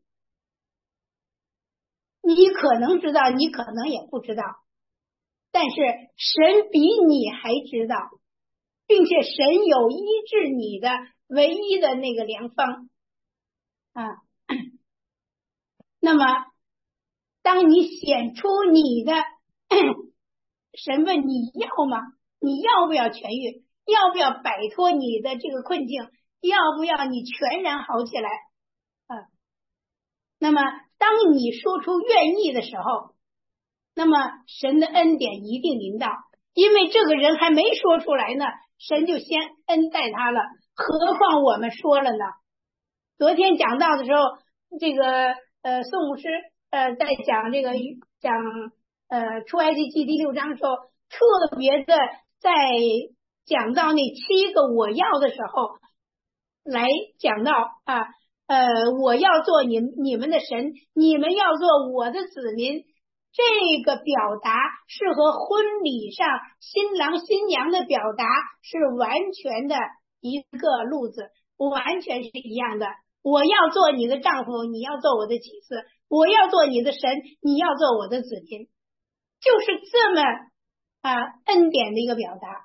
你可能知道，你可能也不知道，但是神比你还知道，并且神有医治你的唯一的那个良方啊。那么当你显出你的神问你要吗？你要不要痊愈？要不要摆脱你的这个困境？要不要你全然好起来啊？那么当你说出愿意的时候，那么神的恩典一定临到，因为这个人还没说出来呢，神就先恩待他了，何况我们说了呢？昨天讲到的时候，这个宋牧师在讲这个出埃及记第6章的时候，特别的在讲到那7个我要的时候，来讲到啊我要做你们的神，你们要做我的子民。这个表达是和婚礼上新郎新娘的表达是完全的一个路子，完全是一样的。我要做你的丈夫，你要做我的妻子，我要做你的神，你要做我的子民，就是这么恩典的一个表达。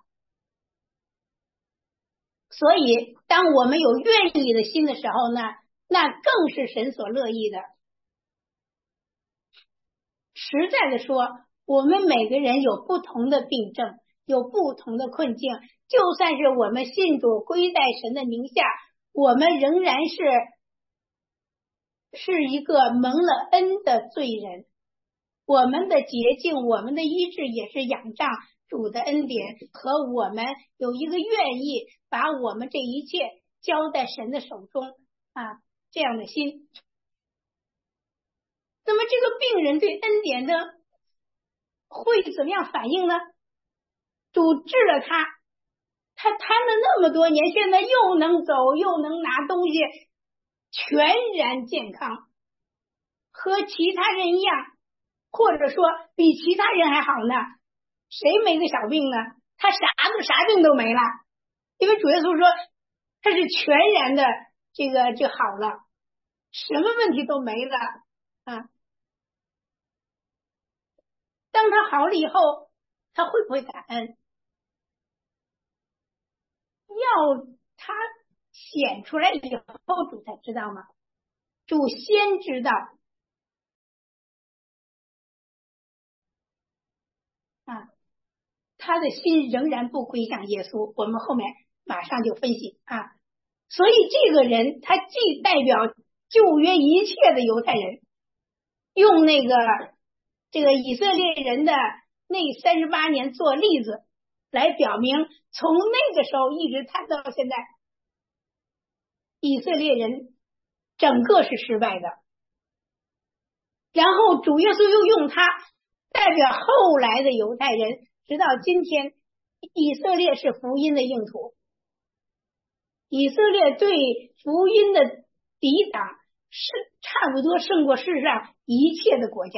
所以当我们有愿意的心的时候呢，那更是神所乐意的。实在的说，我们每个人有不同的病症，有不同的困境，就算是我们信主归在神的名下，我们仍然是一个蒙了恩的罪人。 我们的洁净，我们的医治也是仰仗主的恩典和我们有一个愿意把我们这一切交在神的手中啊这样的心。那么这个病人对恩典的会怎么样反应呢？主治了他瘫了那么多年，现在又能走又能拿东西，全然健康，和其他人一样，或者说比其他人还好呢。谁没个小病呢？他啥病都没了，因为主耶稣说他是全然的就好了，什么问题都没了啊。当他好了以后，他会不会感恩？要他显出来以后，主才知道吗？主先知道啊，他的心仍然不归向耶稣。我们后面马上就分析啊。所以这个人他既代表旧约一切的犹太人，用这个以色列人的那38年做例子，来表明从那个时候一直谈到现在，以色列人整个是失败的。然后主耶稣又用他代表后来的犹太人，直到今天以色列是福音的硬土，以色列对福音的抵挡是差不多胜过世上一切的国家。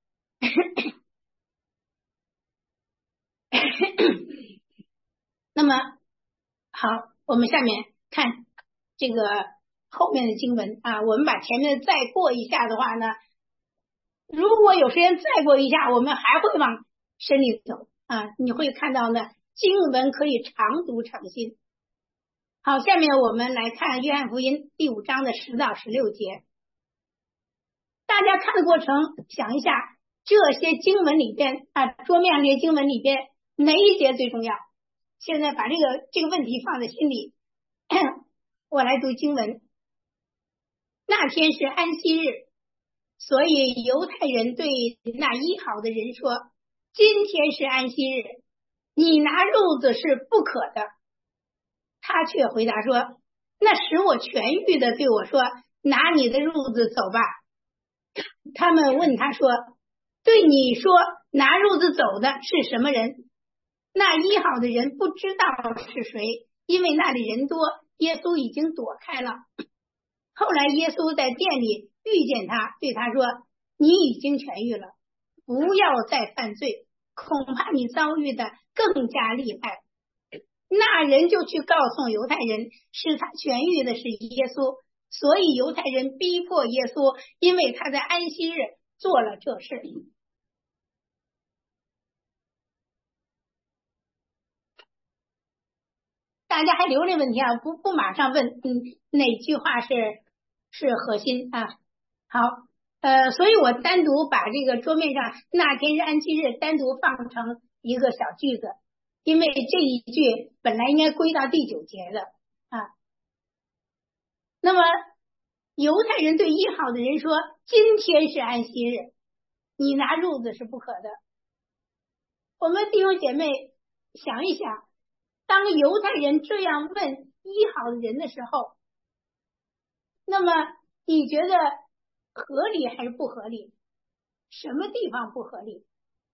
那么好，我们下面看这个后面的经文啊，我们把前面再过一下的话呢，如果有时间再过一下，我们还会往深里走啊，你会看到呢，经文可以常读常新。好，下面我们来看约翰福音第5章的10到16节。大家看的过程想一下，这些经文里边啊，桌面上这些经文里边哪一节最重要？现在把这个问题放在心里。我来读经文。那天是安息日，所以犹太人对那医好的人说，今天是安息日，你拿褥子是不可的。他却回答说，那使我痊愈的对我说，拿你的褥子走吧。他们问他说，对你说拿褥子走的是什么人？那医好的人不知道是谁，因为那里人多，耶稣已经躲开了。后来耶稣在店里遇见他，对他说，你已经痊愈了，不要再犯罪，恐怕你遭遇的更加厉害。那人就去告诉犹太人，使他痊愈的是耶稣，所以犹太人逼迫耶稣，因为他在安息日做了这事。大家还留着问题啊，不马上问，哪句话是核心啊？好，所以我单独把这个桌面上那天是安息日单独放成一个小句子，因为这一句本来应该归到第9节的啊。那么犹太人对医好的人说，今天是安息日，你拿褥子是不可的。我们弟兄姐妹想一想，当犹太人这样问医好的人的时候，那么你觉得合理还是不合理？什么地方不合理？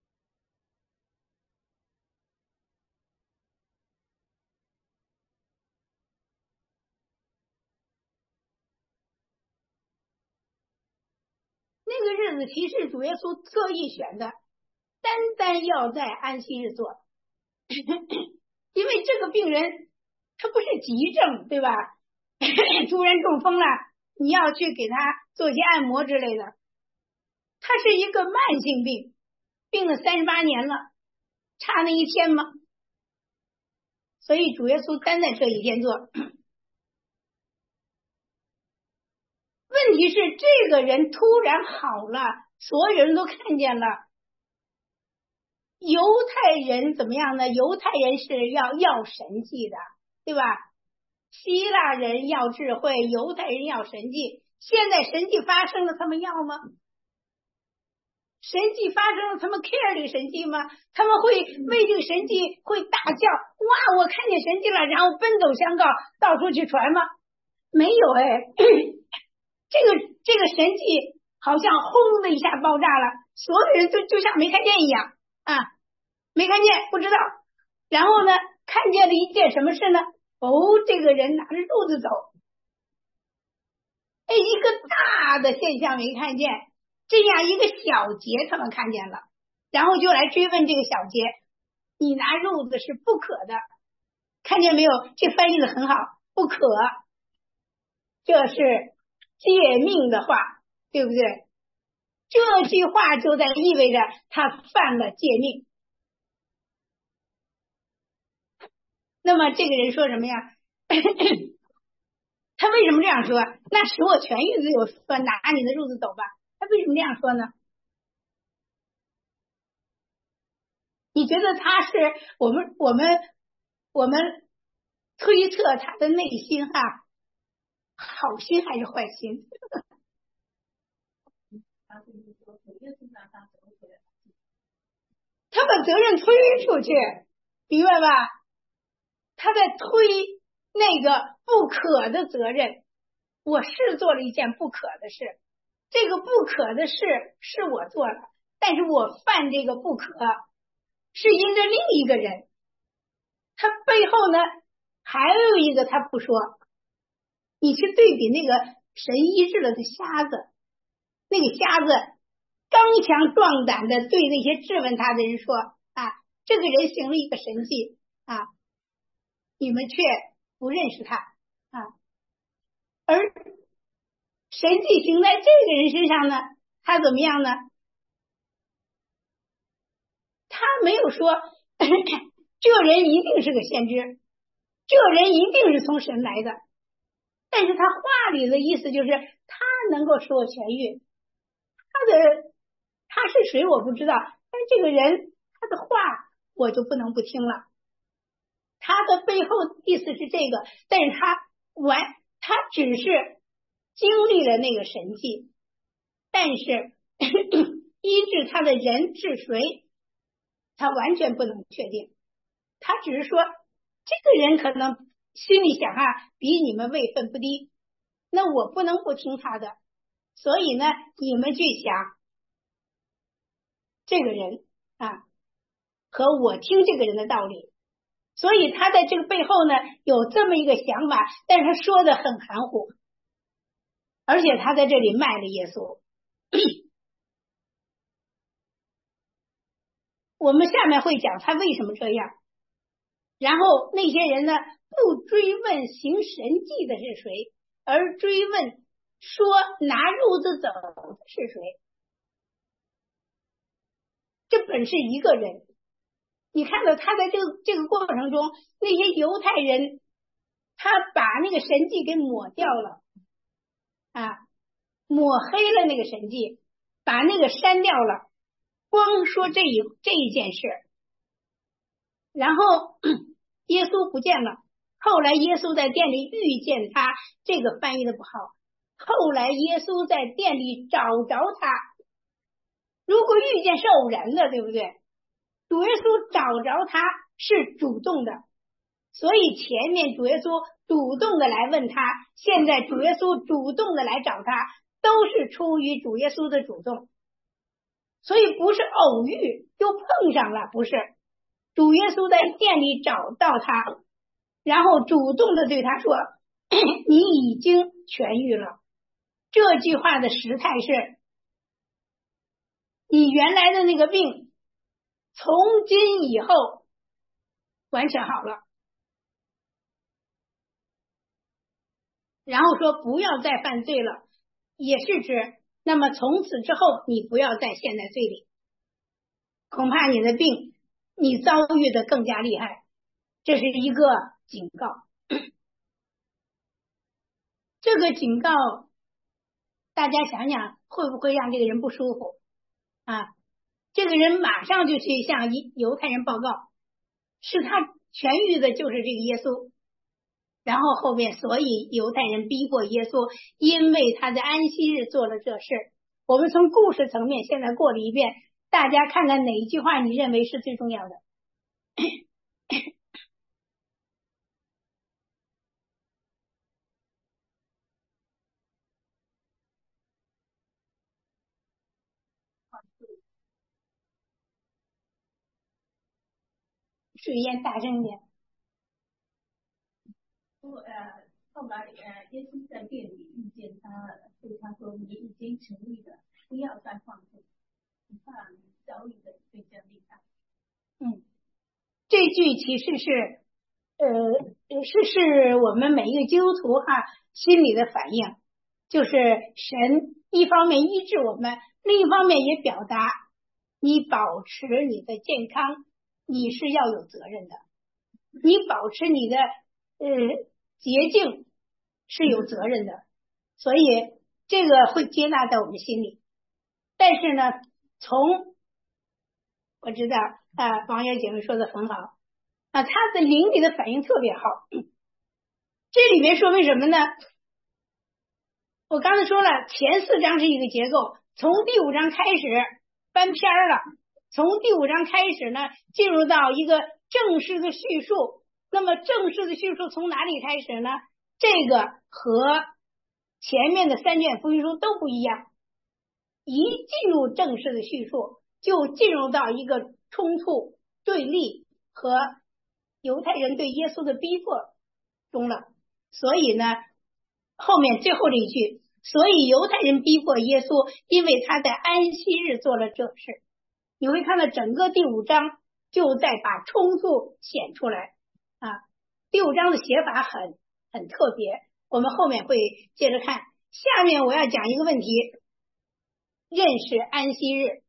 那个日子其实主耶稣特意选的，单要在安息日做。因为这个病人他不是急症，对吧？突然中风了，你要去给他做一些按摩之类的，他是一个慢性病，病了38年了，差那一天吗？所以主耶稣单在这一天做。问题是这个人突然好了，所有人都看见了。犹太人怎么样呢？犹太人是要神迹的，对吧？希腊人要智慧，犹太人要神迹。现在神迹发生了，他们要吗？ 神迹发生了，他们 care 这个神迹吗？他们会为这个神迹会大叫，哇，我看见神迹了，然后奔走相告，到处去传吗？没有哎，这个神迹好像轰的一下爆炸了，所有人就像没看见一样啊，没看见不知道。然后呢，看见了一件什么事呢？哦，这个人拿着褥子走，哎，一个大的现象没看见，这样一个小节他们看见了，然后就来追问这个小节，你拿褥子是不可的，看见没有？这翻译的很好，不可，这是诫命的话，对不对？这句话就在意味着他犯了诫命。那么这个人说什么呀？他为什么这样说？那使我痊愈自有说拿你的褥子走吧。他为什么这样说呢？你觉得他是我们推测他的内心哈，好心还是坏心？他把责任推出去，明白吧？他在推那个不可的责任。我是做了一件不可的事，这个不可的事是我做了，但是我犯这个不可是因着另一个人，他背后呢还有一个他不说。你去对比那个神医治了的瞎子，那个瞎子刚强壮胆的对那些质问他的人说啊，这个人行了一个神迹啊，你们却不认识他啊，而神迹行在这个人身上呢，他怎么样呢？他没有说这人一定是个先知，这人一定是从神来的，但是他话里的意思就是他能够使我痊愈，他是谁我不知道，但这个人他的话我就不能不听了。他的背后意思是这个，但是他只是经历了那个神迹，但是医治他的人是谁，他完全不能确定。他只是说这个人可能心里想啊，比你们位分不低，那我不能不听他的，所以呢，你们去想这个人啊，和我听这个人的道理。所以他在这个背后呢有这么一个想法，但是他说的很含糊，而且他在这里卖了耶稣。我们下面会讲他为什么这样，然后那些人呢不追问行神迹的是谁，而追问说拿褥子走的是谁。这本是一个人，你看到他在这个过程中，那些犹太人他把那个神迹给抹掉了啊，抹黑了那个神迹，把那个删掉了，光说这一件事。然后耶稣不见了，后来耶稣在店里遇见他，这个翻译的不好，后来耶稣在店里找着他，如果遇见是偶然的，对不对？主耶稣找着他是主动的，所以前面主耶稣主动的来问他，现在主耶稣主动的来找他，都是出于主耶稣的主动，所以不是偶遇又碰上了，不是，主耶稣在店里找到他，然后主动的对他说你已经痊愈了。这句话的时态是你原来的那个病从今以后完全好了，然后说不要再犯罪了，也是指那么从此之后你不要再陷在罪里，恐怕你的病你遭遇的更加厉害，这是一个警告。这个警告大家想想会不会让这个人不舒服啊？这个人马上就去向犹太人报告，是他痊愈的就是这个耶稣，然后后面所以犹太人逼迫耶稣，因为他在安息日做了这事， 我们从故事层面现在过了一遍，大家看看哪一句话你认为是最重要的？水燕大声一点。 后来耶稣在店里遇见他，对他说：“你已经成立了，不要再放纵，不怕你遭遇的会更厉害。” 这句其实是是我们每一个基督徒心里的反应，就是神一方面医治我们，另一方面也表达你保持你的健康，你是要有责任的，你保持你的洁净是有责任的，所以这个会接纳在我们心里。但是呢，我知道王瑶姐妹说的很好她的灵里的反应特别好。这里面说明什么呢？我刚才说了，前4章是一个结构，从第5章开始翻篇了，从第5章开始呢，进入到一个正式的叙述。那么正式的叙述从哪里开始呢？这个和前面的3卷福音书都不一样，一进入正式的叙述就进入到一个冲突对立和犹太人对耶稣的逼迫中了。所以呢，后面最后这一句，所以犹太人逼迫耶稣，因为他在安息日做了这事。你会看到整个第5章就在把冲突显出来第5章的写法很特别，我们后面会接着看。下面我要讲一个问题，认识安息日。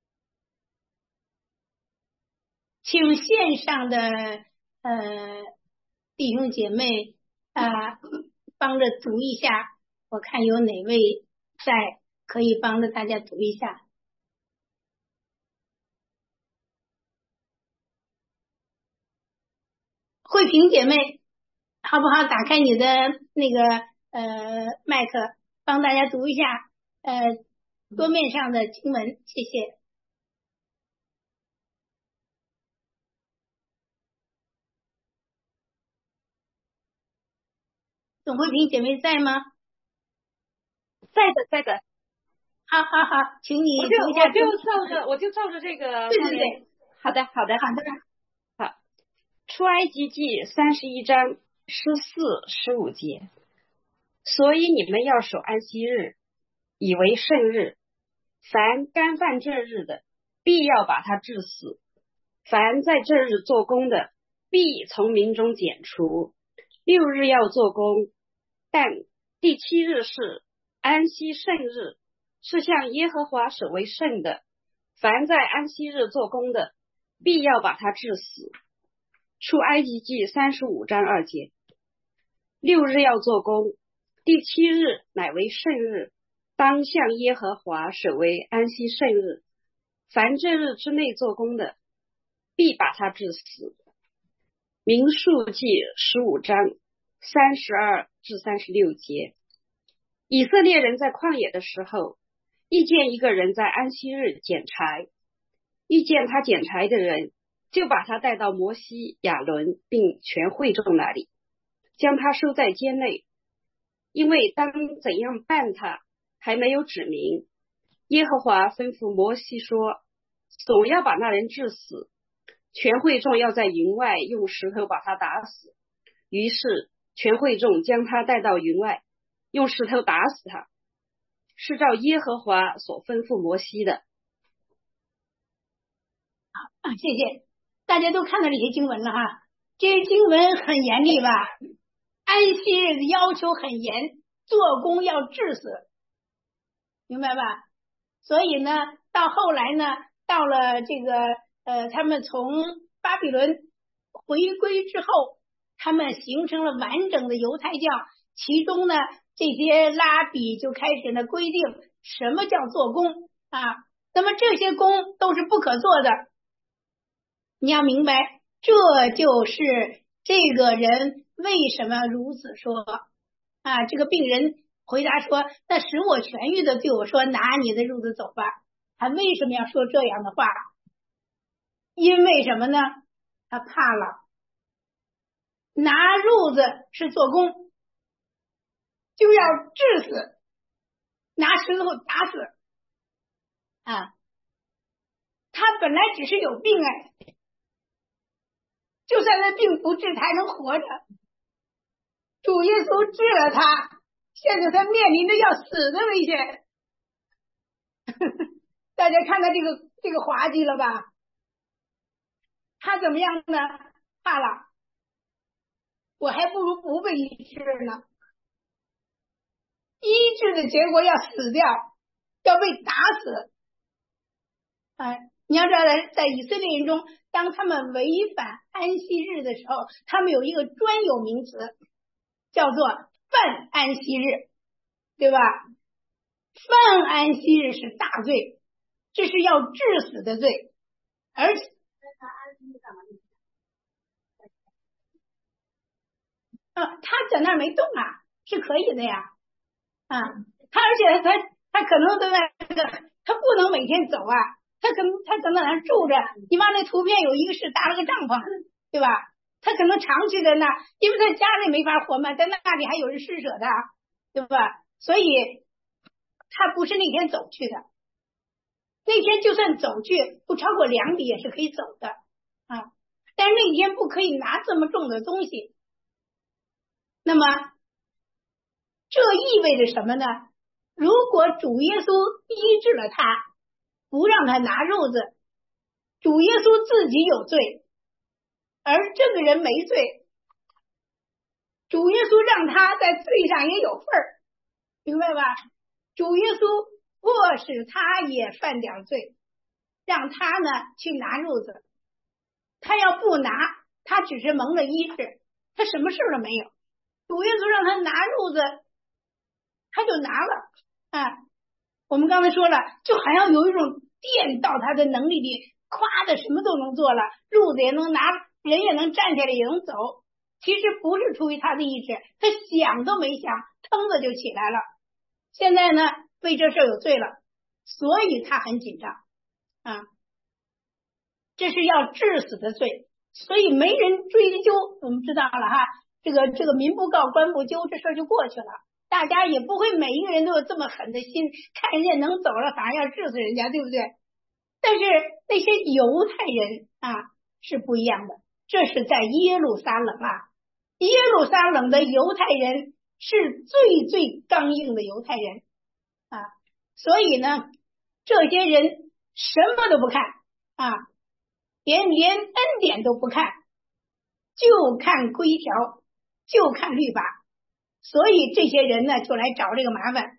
请线上的弟兄姐妹帮着读一下，我看有哪位在，可以帮着大家读一下。慧萍姐妹好不好？打开你的那个麦克，帮大家读一下桌面上的经文，谢谢。董慧萍姐妹在吗？ 在的。 好，请你读一下。 我就照着这个。 对。 好的。好，出埃及记31章14、15节。所以你们要守安息日，以为圣日。凡干犯这日的，必要把他治死；凡在这日做工的，必从民中剪除。6日要做工，但第7日是安息圣日，是向耶和华守为圣的。凡在安息日做工的，必要把他治死。出埃及记35章2节。6日要做工，第7日乃为圣日，当向耶和华守为安息圣日。凡这日之内做工的，必把他治死。民数记15章32至36节。以色列人在旷野的时候，遇见一个人在安息日捡柴，遇见他捡柴的人，就把他带到摩西、亚伦并全会众那里，将他收在监内，因为当怎样办他还没有指明。耶和华吩咐摩西说，总要把那人治死，全会众要在营外用石头把他打死。于是全会众将他带到营外，用石头打死他，是照耶和华所吩咐摩西的。 谢谢大家都看到这些经文了这些经文很严厉吧？安息日的要求很严，做工要治死，明白吧？所以呢，到后来呢，到了这个他们从巴比伦回归之后，他们形成了完整的犹太教，其中呢，这些拉比就开始呢规定什么叫做工那么这些工都是不可做的。你要明白，这就是这个人为什么如此说这个病人回答说，那使我痊愈的对我说，拿你的褥子走吧。他为什么要说这样的话？因为什么呢？他怕了。拿褥子是做工，就要治死，拿石头打死啊！他本来只是有病哎，就算他病不治，他还能活着。主耶稣治了他，现在他面临着要死的危险。大家看到这个滑稽了吧？他怎么样呢？怕了，我还不如不被医治呢。医治的结果要死掉，要被打死。你要知道，在以色列人中，当他们违反安息日的时候，他们有一个专有名词，叫做犯安息日，对吧？犯安息日是大罪，这是要治死的罪，而且他在那儿没动啊，是可以的呀。而且他可能在那个，他不能每天走啊，他在那儿住着。你往那图片有一个是搭了个帐篷，对吧？他可能长期在那，因为他家里没法活嘛，在那里还有人施舍的，对吧？所以他不是那天走去的，那天就算走去不超过2里也是可以走的啊。但是那天不可以拿这么重的东西。那么这意味着什么呢？如果主耶稣医治了他，不让他拿褥子，主耶稣自己有罪，而这个人没罪，主耶稣让他在罪上也有份儿，明白吧？主耶稣迫使他也犯点罪，让他呢去拿褥子，他要不拿，他只是蒙了医治，他什么事都没有。主耶稣让他拿褥子，他就拿了。我们刚才说了，就好像有一种电到他的能力里，夸的什么都能做了，褥子也能拿，人也能站起来，也能走。其实不是出于他的意志，他想都没想，腾的就起来了。现在呢，为这事有罪了，所以他很紧张这是要致死的罪，所以没人追究。我们知道了哈，这个民不告官不究，这事就过去了。大家也不会每一个人都有这么狠的心，看人家能走了，反而要治死人家，对不对？但是那些犹太人是不一样的，这是在耶路撒冷耶路撒冷的犹太人是最最刚硬的犹太人所以呢，这些人什么都不看连恩典都不看，就看规条，就看律法。所以这些人呢就来找这个麻烦。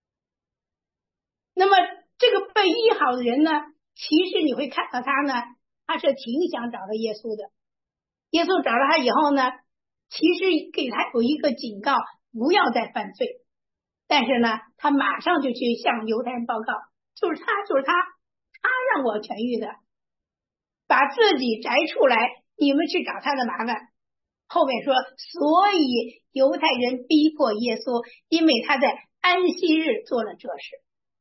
那么这个被医好的人呢，其实你会看到他呢，他是挺想找到耶稣的。耶稣找到他以后呢，其实给他有一个警告，不要再犯罪。但是呢，他马上就去向犹太人报告，就是他让我痊愈的，把自己摘出来，你们去找他的麻烦。后面说，所以犹太人逼迫耶稣，因为他在安息日做了这事。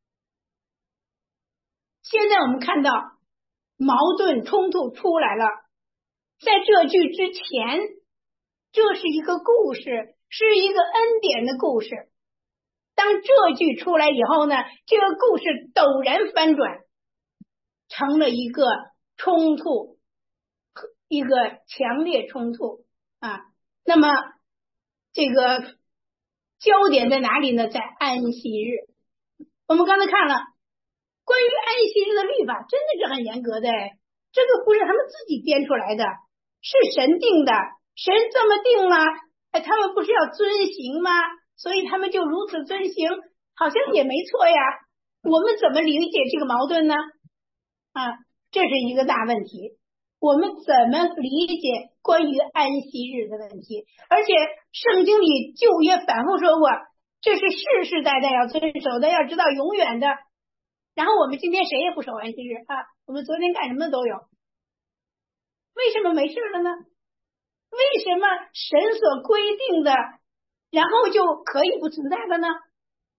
现在我们看到矛盾冲突出来了，在这句之前，这是一个故事，是一个恩典的故事。当这句出来以后呢，这个故事陡然翻转，成了一个冲突，一个强烈冲突那么这个焦点在哪里呢？在安息日。我们刚才看了关于安息日的律法，真的是很严格的这个不是他们自己编出来的，是神定的，神这么定了他们不是要遵行吗？所以他们就如此遵行，好像也没错呀。我们怎么理解这个矛盾呢？这是一个大问题。我们怎么理解关于安息日的问题？而且圣经里旧约反复说过，这是世世代代要遵守的，要知道永远的。然后我们今天谁也不守安息日我们昨天干什么都有，为什么没事了呢？为什么神所规定的然后就可以不存在了呢？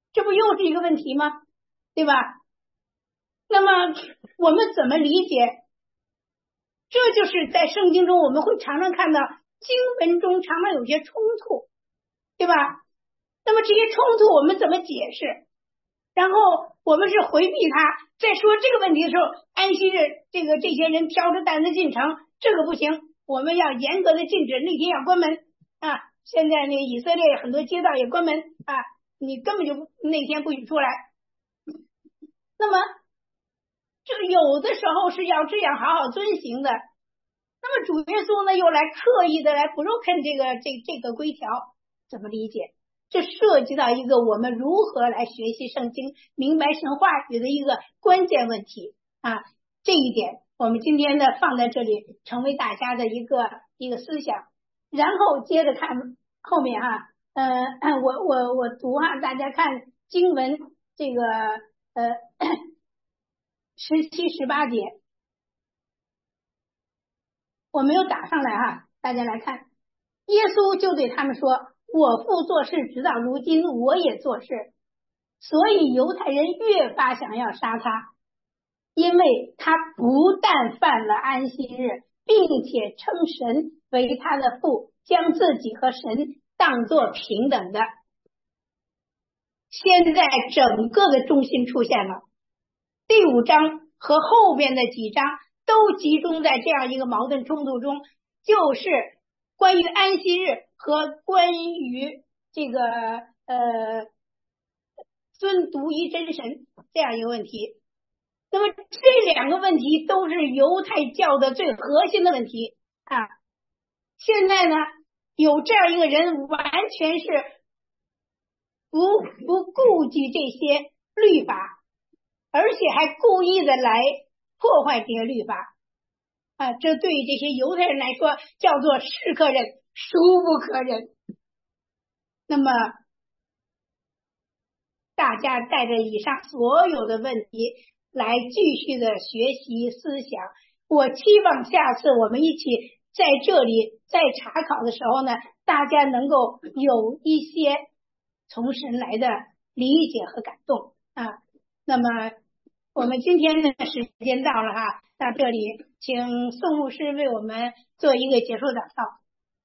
这不又是一个问题吗？对吧？那么我们怎么理解？这就是在圣经中我们会常常看到经文中常常有些冲突，对吧？那么这些冲突我们怎么解释？然后我们是回避它，在说这个问题的时候，安息日这些人挑着担子进城，这个不行，我们要严格的禁止，那天要关门啊！现在那个以色列很多街道也关门啊，你根本就那天不许出来。那么这个有的时候是要这样好好遵行的，那么主耶稣呢又来刻意的来 broken 这个规条，怎么理解？这涉及到一个我们如何来学习圣经、明白神话语的一个关键问题啊！这一点我们今天呢放在这里，成为大家的一个思想。然后接着看后面哈，我读哈，大家看经文这个17、18节，我没有打上来哈，大家来看，耶稣就对他们说。我父做事直到如今，我也做事，所以犹太人越发想要杀他，因为他不但犯了安息日，并且称神为他的父，将自己和神当作平等的。现在整个的中心出现了，第5章和后边的几章都集中在这样一个矛盾冲突中，就是关于安息日和关于这个尊独一真神这样一个问题。那么这两个问题都是犹太教的最核心的问题啊。现在呢，有这样一个人完全是不顾及这些律法，而且还故意的来破坏这些律法啊，这对于这些犹太人来说叫做是可忍孰不可忍。那么大家带着以上所有的问题来继续的学习思想，我期望下次我们一起在这里在查考的时候呢，大家能够有一些从神来的理解和感动啊。那么我们今天的时间到了哈，到这里请宋牧师为我们做一个结束祷告。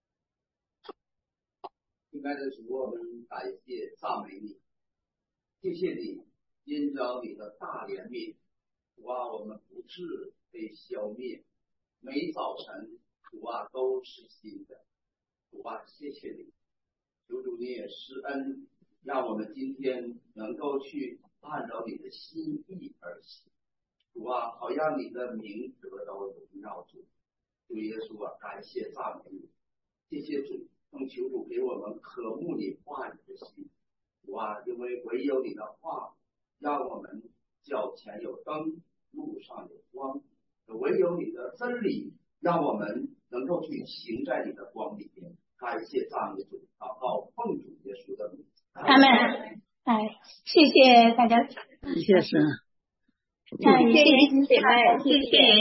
亲爱的主，我们感谢赞美你，谢谢你因着你的大怜悯，主啊，我们不致被消灭，每早晨主啊都是新的，主啊，谢谢你，求主你也施恩，让我们今天能够去按照你的心意而行，主啊，好让你的名得到荣耀。主耶稣啊，感谢赞美你，谢谢主，奉求主给我们渴慕你话语的心，主啊，因为唯有你的话让我们脚前有灯，路上有光，唯有你的真理让我们能够去行在你的光里面。感谢赞美主，祷告奉主耶稣的名。 阿门。谢谢大家， 谢谢。 谢谢姐妹，谢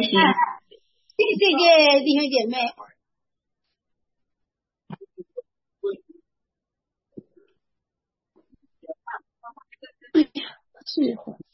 谢弟兄姐妹。 是。